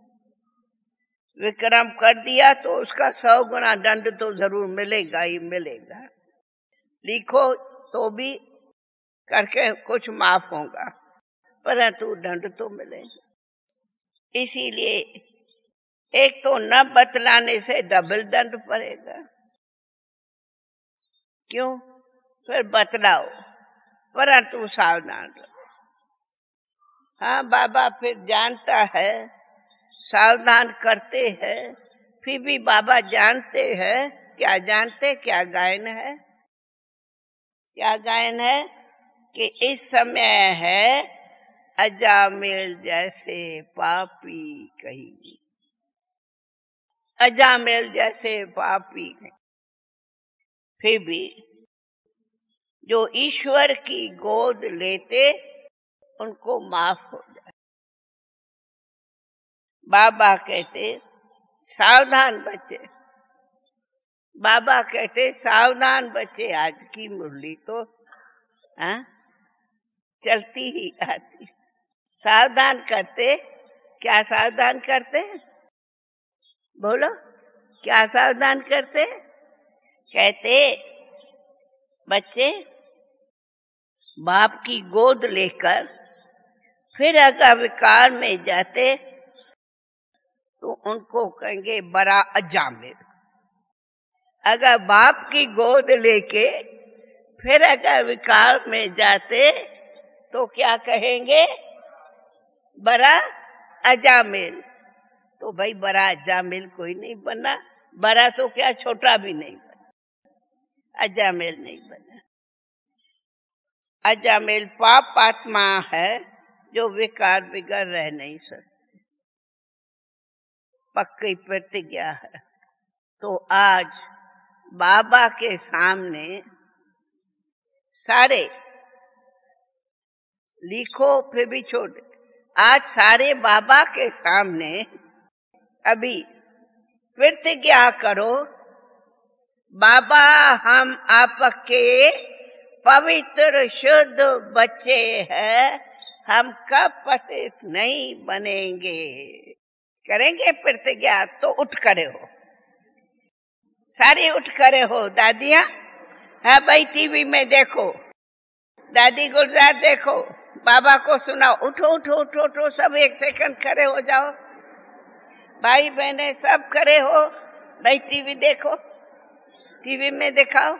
विक्रम कर दिया तो उसका 100 गुना दंड तो जरूर मिलेगा ही मिलेगा। लिखो तो भी करके कुछ माफ होगा, परंतु दंड तो मिलेगा। इसीलिए एक तो न बतलाने से डबल दंड पड़ेगा। क्यों? फिर बतलाओ, परंतु सावधान रहो। हाँ बाबा फिर जानता है, सावधान करते हैं, फिर भी बाबा जानते हैं। क्या जानते? क्या गायन है? क्या गायन है? कि इस समय है अजामिल जैसे पापी कहीं, अजामिल जैसे पापी कहीं, फिर भी जो ईश्वर की गोद लेते उनको माफ हो जाए। बाबा कहते सावधान बच्चे, बाबा कहते सावधान बच्चे। आज की मुरली तो चलती ही आती। सावधान करते, क्या सावधान करते? बोलो क्या सावधान करते? कहते बच्चे बाप की गोद लेकर फिर अगर विकार में जाते तो उनको कहेंगे बड़ा अजामिल। अगर बाप की गोद लेके फिर अगर विकार में जाते तो क्या कहेंगे? बड़ा अजामिल। तो भाई बड़ा अजामिल कोई नहीं बना, बड़ा तो क्या छोटा भी नहीं बना, अजामिल नहीं बना। अजामिल पाप आत्मा है जो विकार बिगड़ रह नहीं सकते, पक्की प्रतिज्ञा है। तो आज बाबा के सामने सारे लिखो फिर भी छोड़, आज सारे बाबा के सामने अभी प्रतिज्ञा करो, बाबा हम आपके पवित्र शुद्ध बच्चे हैं, हम कब पतित नहीं बनेंगे। करेंगे प्रतिज्ञा तो उठ करे हो, सारे उठ करे हो। दादियां, हाँ भाई टीवी में देखो, दादी गुलजार देखो, बाबा को सुनाओ, उठो उठो उठो उठो, सब एक सेकंड खड़े हो जाओ। भाई बहने सब खड़े हो, भाई टीवी देखो, टीवी में दिखाओ,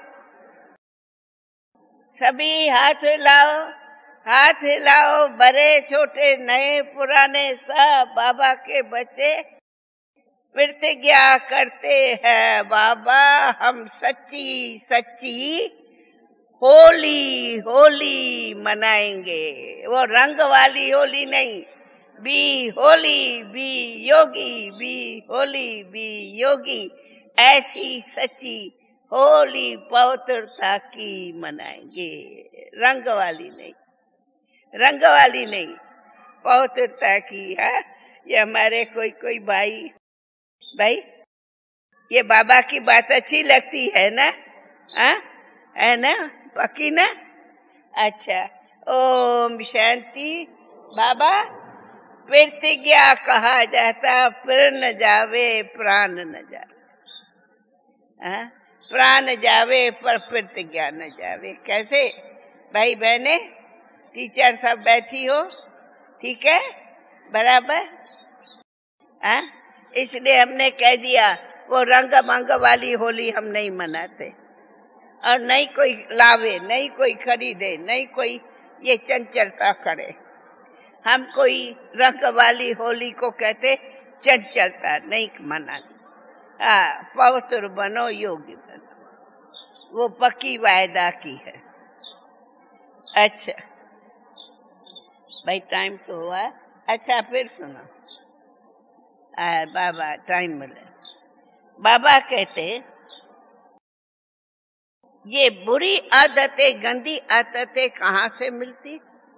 सभी हाथ हिलाओ, हाथ हिलाओ, बड़े छोटे नए पुराने सब बाबा के बच्चे प्रतिज्ञा करते हैं, बाबा हम सच्ची सच्ची होली होली मनाएंगे। वो रंग वाली होली नहीं, be holy be yogi, be holy be yogi, ऐसी सच्ची होली पवित्रता की मनाएंगे। रंग वाली नहीं, रंग वाली नहीं, पवित्रता की है। ये हमारे कोई भाई ये बाबा की बात अच्छी लगती है ना? हाँ है ना, पक्की ना? अच्छा, ओम शांति। बाबा प्रतिज्ञा कहा जाता, फिर न जावे प्राण न जावे, हाँ? प्राण जावे पर प्रतिज्ञा न जावे। कैसे भाई बहने, टीचर सब बैठी हो, ठीक है बराबर, हाँ? इसलिए हमने कह दिया वो रंग मंग वाली होली हम नहीं मनाते, और नहीं कोई लावे, नहीं कोई खरीदे, नहीं कोई ये चंचलता करे। हम कोई रंग वाली होली को कहते चंचलता नहीं मनाते। हाँ, पवित्र बनो, योगी बनो, वो पक्की वायदा की है। अच्छा भाई टाइम तो हुआ। अच्छा फिर सुनो, बाबा टाइम मिले, बाबा कहते ये बुरी आदतें, गंदी आदतें कहाँ से मिलती,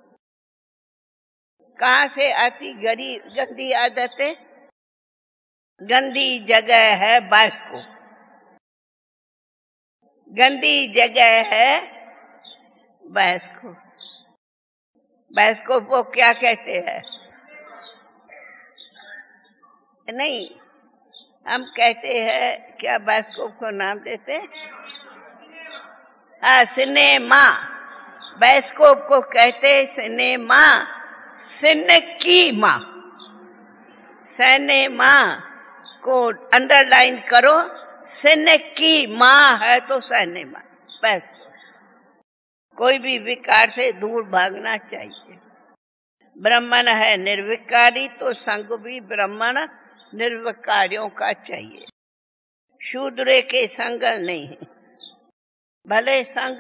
कहाँ से आती गंदी आदतें? गंदी जगह है बाइस्कोप, गंदी जगह है बाइस्कोप। बाइस्कोप को क्या कहते हैं? नहीं, हम कहते हैं क्या बाइस्कोप को नाम देते हैं? हाँ, सिनेमा। बाइस्कोप को कहते सिनेमा, सिनेमा, सिनेमा को अंडरलाइन करो, सिनेमा है तो सिनेमा। बस कोई भी विकार से दूर भागना चाहिए। ब्राह्मण है निर्विकारी तो संग भी ब्राह्मण निर्विकारियों का चाहिए, शूद्र के संग नहीं। भले संग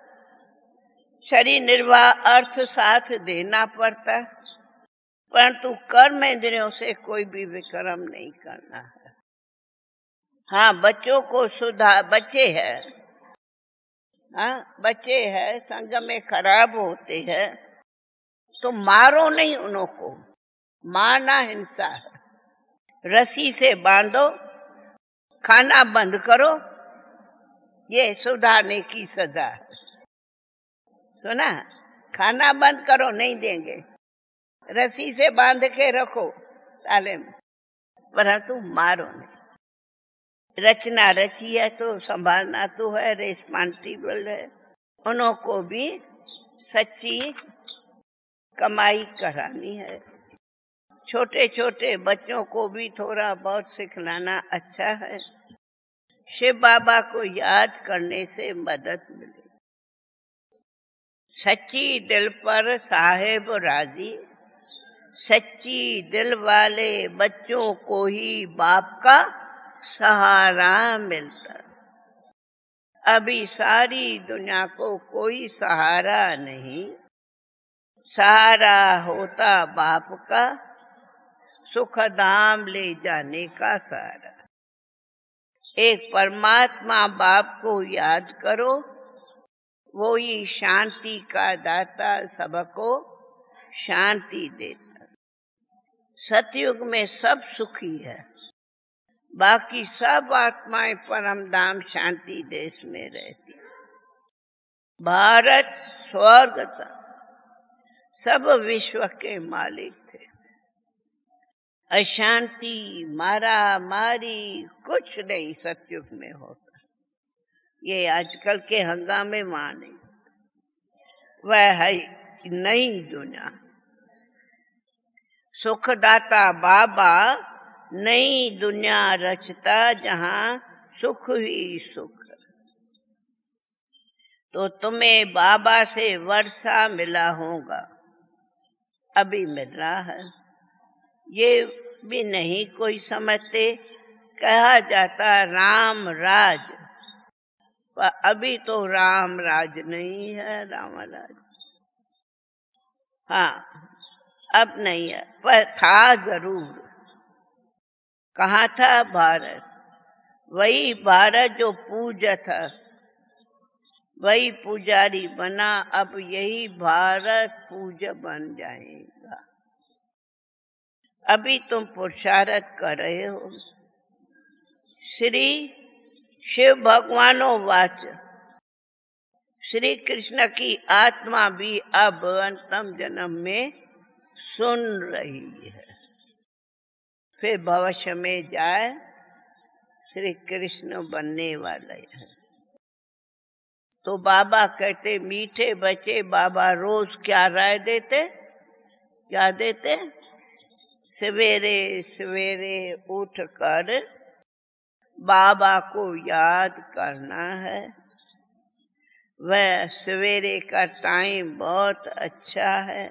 शरीर निर्वाह अर्थ साथ देना पड़ता, परंतु कर्म इंद्रियों से कोई भी विक्रम नहीं करना है। हाँ, बच्चों को सुधार, बच्चे हैं, हाँ बच्चे हैं, संग में खराब होते हैं तो मारो नहीं उनको, मारना हिंसा है। रस्सी से बांधो, खाना बंद करो, ये सुधारने की सजा है। सुना, खाना बंद करो, नहीं देंगे, रस्सी से बांध के रखो ताले में, परंतु मारो नहीं। रचना रची है तो संभालना तो है, रिस्पांसिबल है। उनको भी सच्ची कमाई करानी है, छोटे छोटे बच्चों को भी थोड़ा बहुत सिखलाना अच्छा है। शिव बाबा को याद करने से मदद मिले। सच्ची दिल पर साहेब राजी, सच्ची दिल वाले बच्चों को ही बाप का सहारा मिलता। अभी सारी दुनिया को कोई सहारा नहीं, सहारा होता बाप का, सुख धाम ले जाने का सहारा। एक परमात्मा बाप को याद करो, वो ही शांति का दाता, सबको शांति देता। सतयुग में सब सुखी है, बाकी सब आत्माएं परम धाम शांति देश में रहती। भारत स्वर्ग था, सब विश्व के मालिक थे। अशांति, मारा मारी कुछ नहीं सतयुग में होता। ये आजकल के हंगामे माने, वह है नई दुनिया। सुखदाता बाबा नई दुनिया रचता, जहां सुख ही सुख। तो तुम्हें बाबा से वर्षा मिला होगा, अभी मिल रहा है, ये भी नहीं कोई समझते। कहा जाता राम राज, पर अभी तो राम राज नहीं है, राम राज। हाँ, अब नहीं है, पर था जरूर। कहाँ था? भारत। वही भारत जो पूजा था, वही पुजारी बना। अब यही भारत पूजा बन जाएगा। अभी तुम पुरुषार्थ कर रहे हो। श्री शिव भगवानो वाच, श्री कृष्ण की आत्मा भी अब अंतिम जन्म में सुन रही है, फिर भविष्य में जाए श्री कृष्ण बनने वाले हैं। तो बाबा कहते, मीठे बच्चे बाबा रोज क्या राय देते? क्या देते? सवेरे सवेरे उठकर बाबा को याद करना है। वह सवेरे का टाइम बहुत अच्छा है।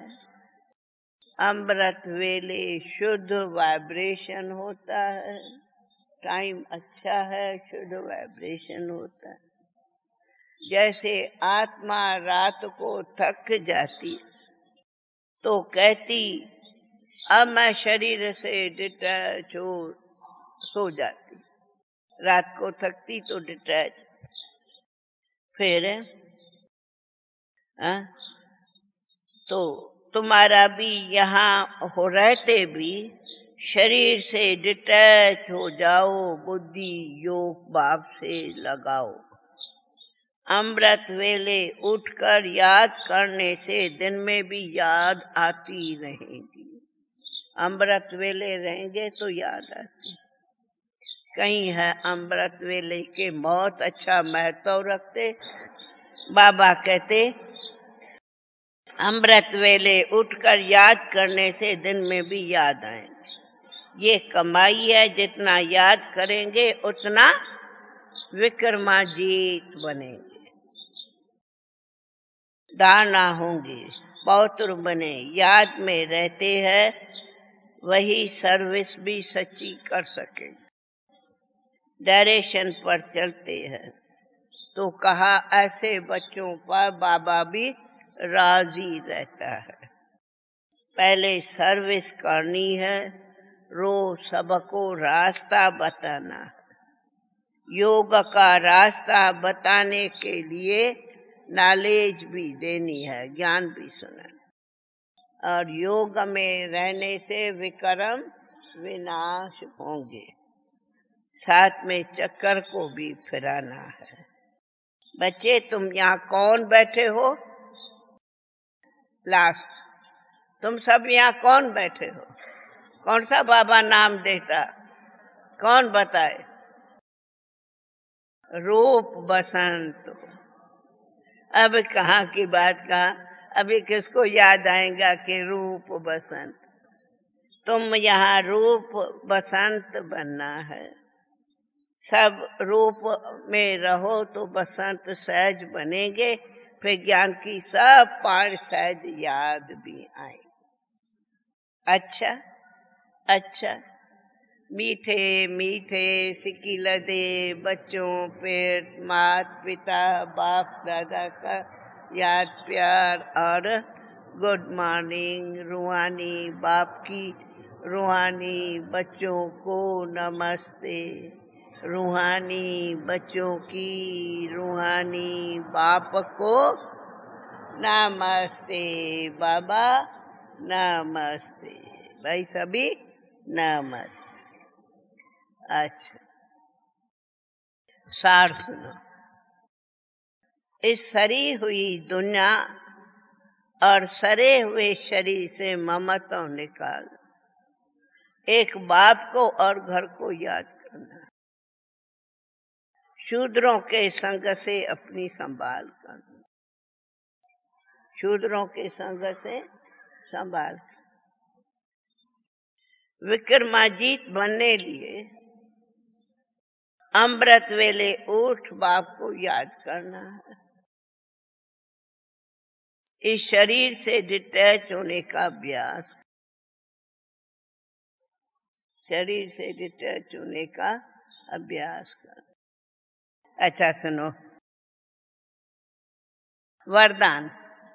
अमृत वेले शुद्ध वाइब्रेशन होता है। टाइम अच्छा है, शुद्ध वाइब्रेशन होता है। जैसे आत्मा रात को थक जाती तो कहती, अब मैं शरीर से डिटैच हो सो जाती। रात को थकती तो डिटैच। फिर तो तुम्हारा भी यहाँ हो रहते भी शरीर से डिटैच हो जाओ, बुद्धि योग भाव से लगाओ। अमृत वेले उठकर याद करने से दिन में भी याद आती रहेगी। अमृत वेले रहेंगे तो याद आती। कहीं है अमृत वेले के बहुत अच्छा महत्व रखते। बाबा कहते, अमृत वेले उठकर याद करने से दिन में भी याद आएंगे। ये कमाई है, जितना याद करेंगे उतना विक्रमाजीत बनेंगे, दाना होंगे, पौत्र बने। याद में रहते हैं, वही सर्विस भी सच्ची कर सके। डायरेक्शन पर चलते हैं। तो कहा, ऐसे बच्चों पर बाबा भी राजी रहता है। पहले सर्विस करनी है, रोज सबको रास्ता बताना है। योग का रास्ता बताने के लिए नॉलेज भी देनी है, ज्ञान भी सुनाना। और योग में रहने से विक्रम विनाश होंगे। साथ में चक्कर को भी फिराना है। बच्चे, तुम यहाँ कौन बैठे हो? लास्ट, तुम सब यहाँ कौन बैठे हो? कौन सा बाबा नाम देता? कौन बताए? रूप बसंत। अब कहाँ की बात कहा, अभी किसको याद आएगा कि रूप बसंत? तुम यहाँ रूप बसंत बनना है। सब रूप में रहो तो बसंत सहज बनेंगे, फिर ज्ञान की सब पाठ सहज याद भी आए। अच्छा अच्छा, मीठे मीठे सिक्की लदे बच्चों पेट, माता पिता बाप दादा का याद प्यार और गुड मॉर्निंग। रूहानी बाप की रूहानी बच्चों को नमस्ते। रूहानी बच्चों की रूहानी बाप को नमस्ते। बाबा नमस्ते। भाई सभी नमस्ते। अच्छा, सार सुनो। इस सरी हुई दुनिया और सरे हुए शरीर से ममता निकाल, एक बाप को और घर को याद करना। शूद्रों के संग से अपनी संभाल करना। शूद्रों के संग से संभाल। विक्रमाजीत बनने लिए अमृत वेले उठ बाप को याद करना है। इस शरीर से डिटैच होने का अभ्यास, शरीर से डिटैच होने का अभ्यास कर। अच्छा सुनो, वरदान।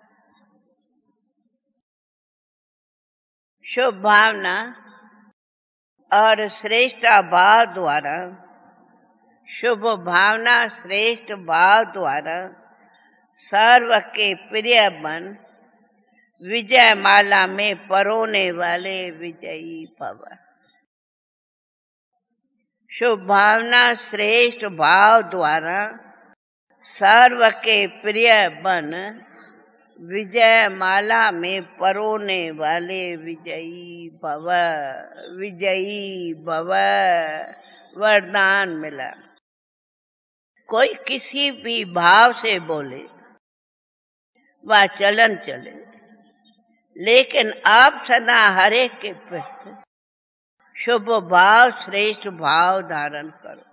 शुभ भावना और श्रेष्ठ भाव द्वारा, शुभ भावना श्रेष्ठ भाव द्वारा सर्व के प्रिय बन, विजय माला में परोने वाले विजयी भव। शुभ भावना श्रेष्ठ भाव द्वारा सर्व के प्रिय बन, विजय माला में परोने वाले विजयी भव। विजयी भव वरदान मिला। कोई किसी भी भाव से बोले वह चलन चले, लेकिन आप सदा हरे के प्रति शुभ भाव श्रेष्ठ भाव धारण करो,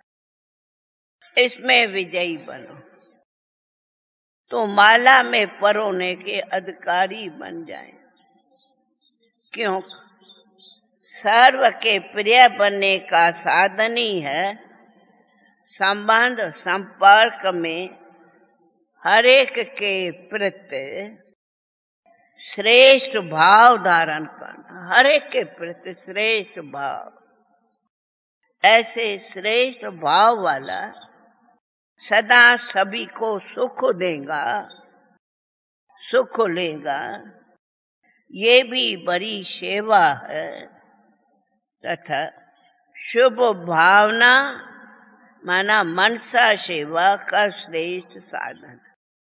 इसमें विजयी बनो तो माला में परोने के अधिकारी बन जाएं। क्यों? सर्व के प्रिय बनने का साधन ही है संबंध संपर्क में हर एक के प्रति श्रेष्ठ भाव धारण करना। हर एक के प्रति श्रेष्ठ भाव। ऐसे श्रेष्ठ भाव वाला सदा सभी को सुख देगा, सुख लेगा। ये भी बड़ी सेवा है। तथा शुभ भावना माना मनसा सेवा का श्रेष्ठ साधन।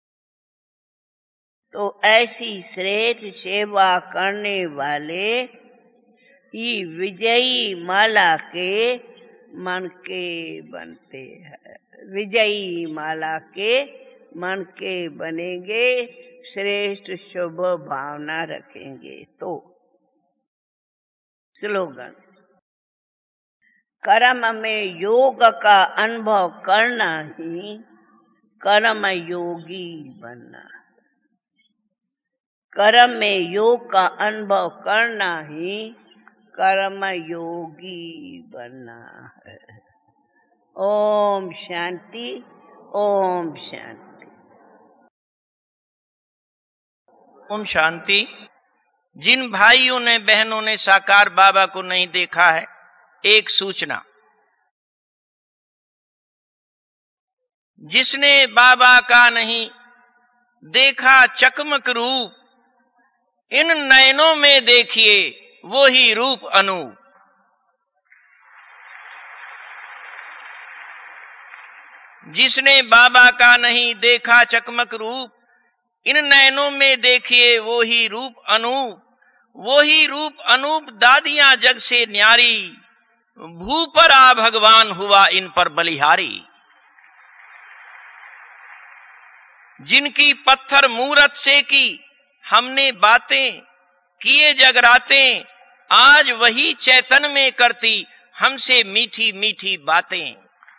तो ऐसी श्रेष्ठ सेवा करने वाले ही विजयी माला के मन के बनते हैं। विजयी माला के मन के बनेंगे, श्रेष्ठ शुभ भावना रखेंगे। तो स्लोगन, कर्म में योग का अनुभव करना ही कर्म योगी बनना। कर्म में योग का अनुभव करना ही कर्म योगी बनना है। ओम शांति, ओम शांति, ओम शांति। जिन भाइयों ने बहनों ने साकार बाबा को नहीं देखा है, एक सूचना। जिसने बाबा का नहीं देखा चकमक रूप, इन नयनों में देखिए वो ही रूप अनूप। जिसने बाबा का नहीं देखा चकमक रूप, इन नयनों में देखिए वो ही रूप अनूप। वो ही रूप अनूप दादियां जग से न्यारी, भू पर आ भगवान हुआ इन पर बलिहारी। जिनकी पत्थर मूरत से की हमने बातें, किए जगराते आज वही चैतन्य में करती हमसे मीठी मीठी बातें।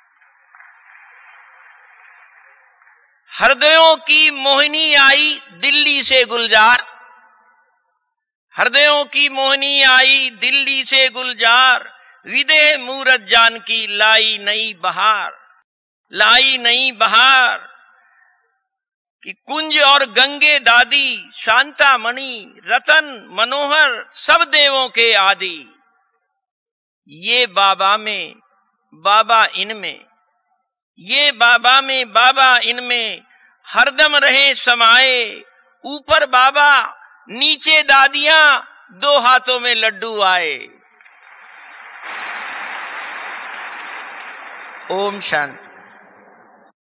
हृदयों की मोहिनी आई दिल्ली से गुलजार, हृदयों की मोहिनी आई दिल्ली से गुलजार, विदेह मूरत जानकी लाई नई बहार, लाई नई बहार। कि कुंज और गंगे दादी, शांता मणि, रतन मनोहर, सब देवों के आदि, ये बाबा में बाबा इनमें, ये बाबा में बाबा इनमें, हरदम रहे समाये। ऊपर बाबा नीचे दादियां, दो हाथों में लड्डू आए। ओम शांति।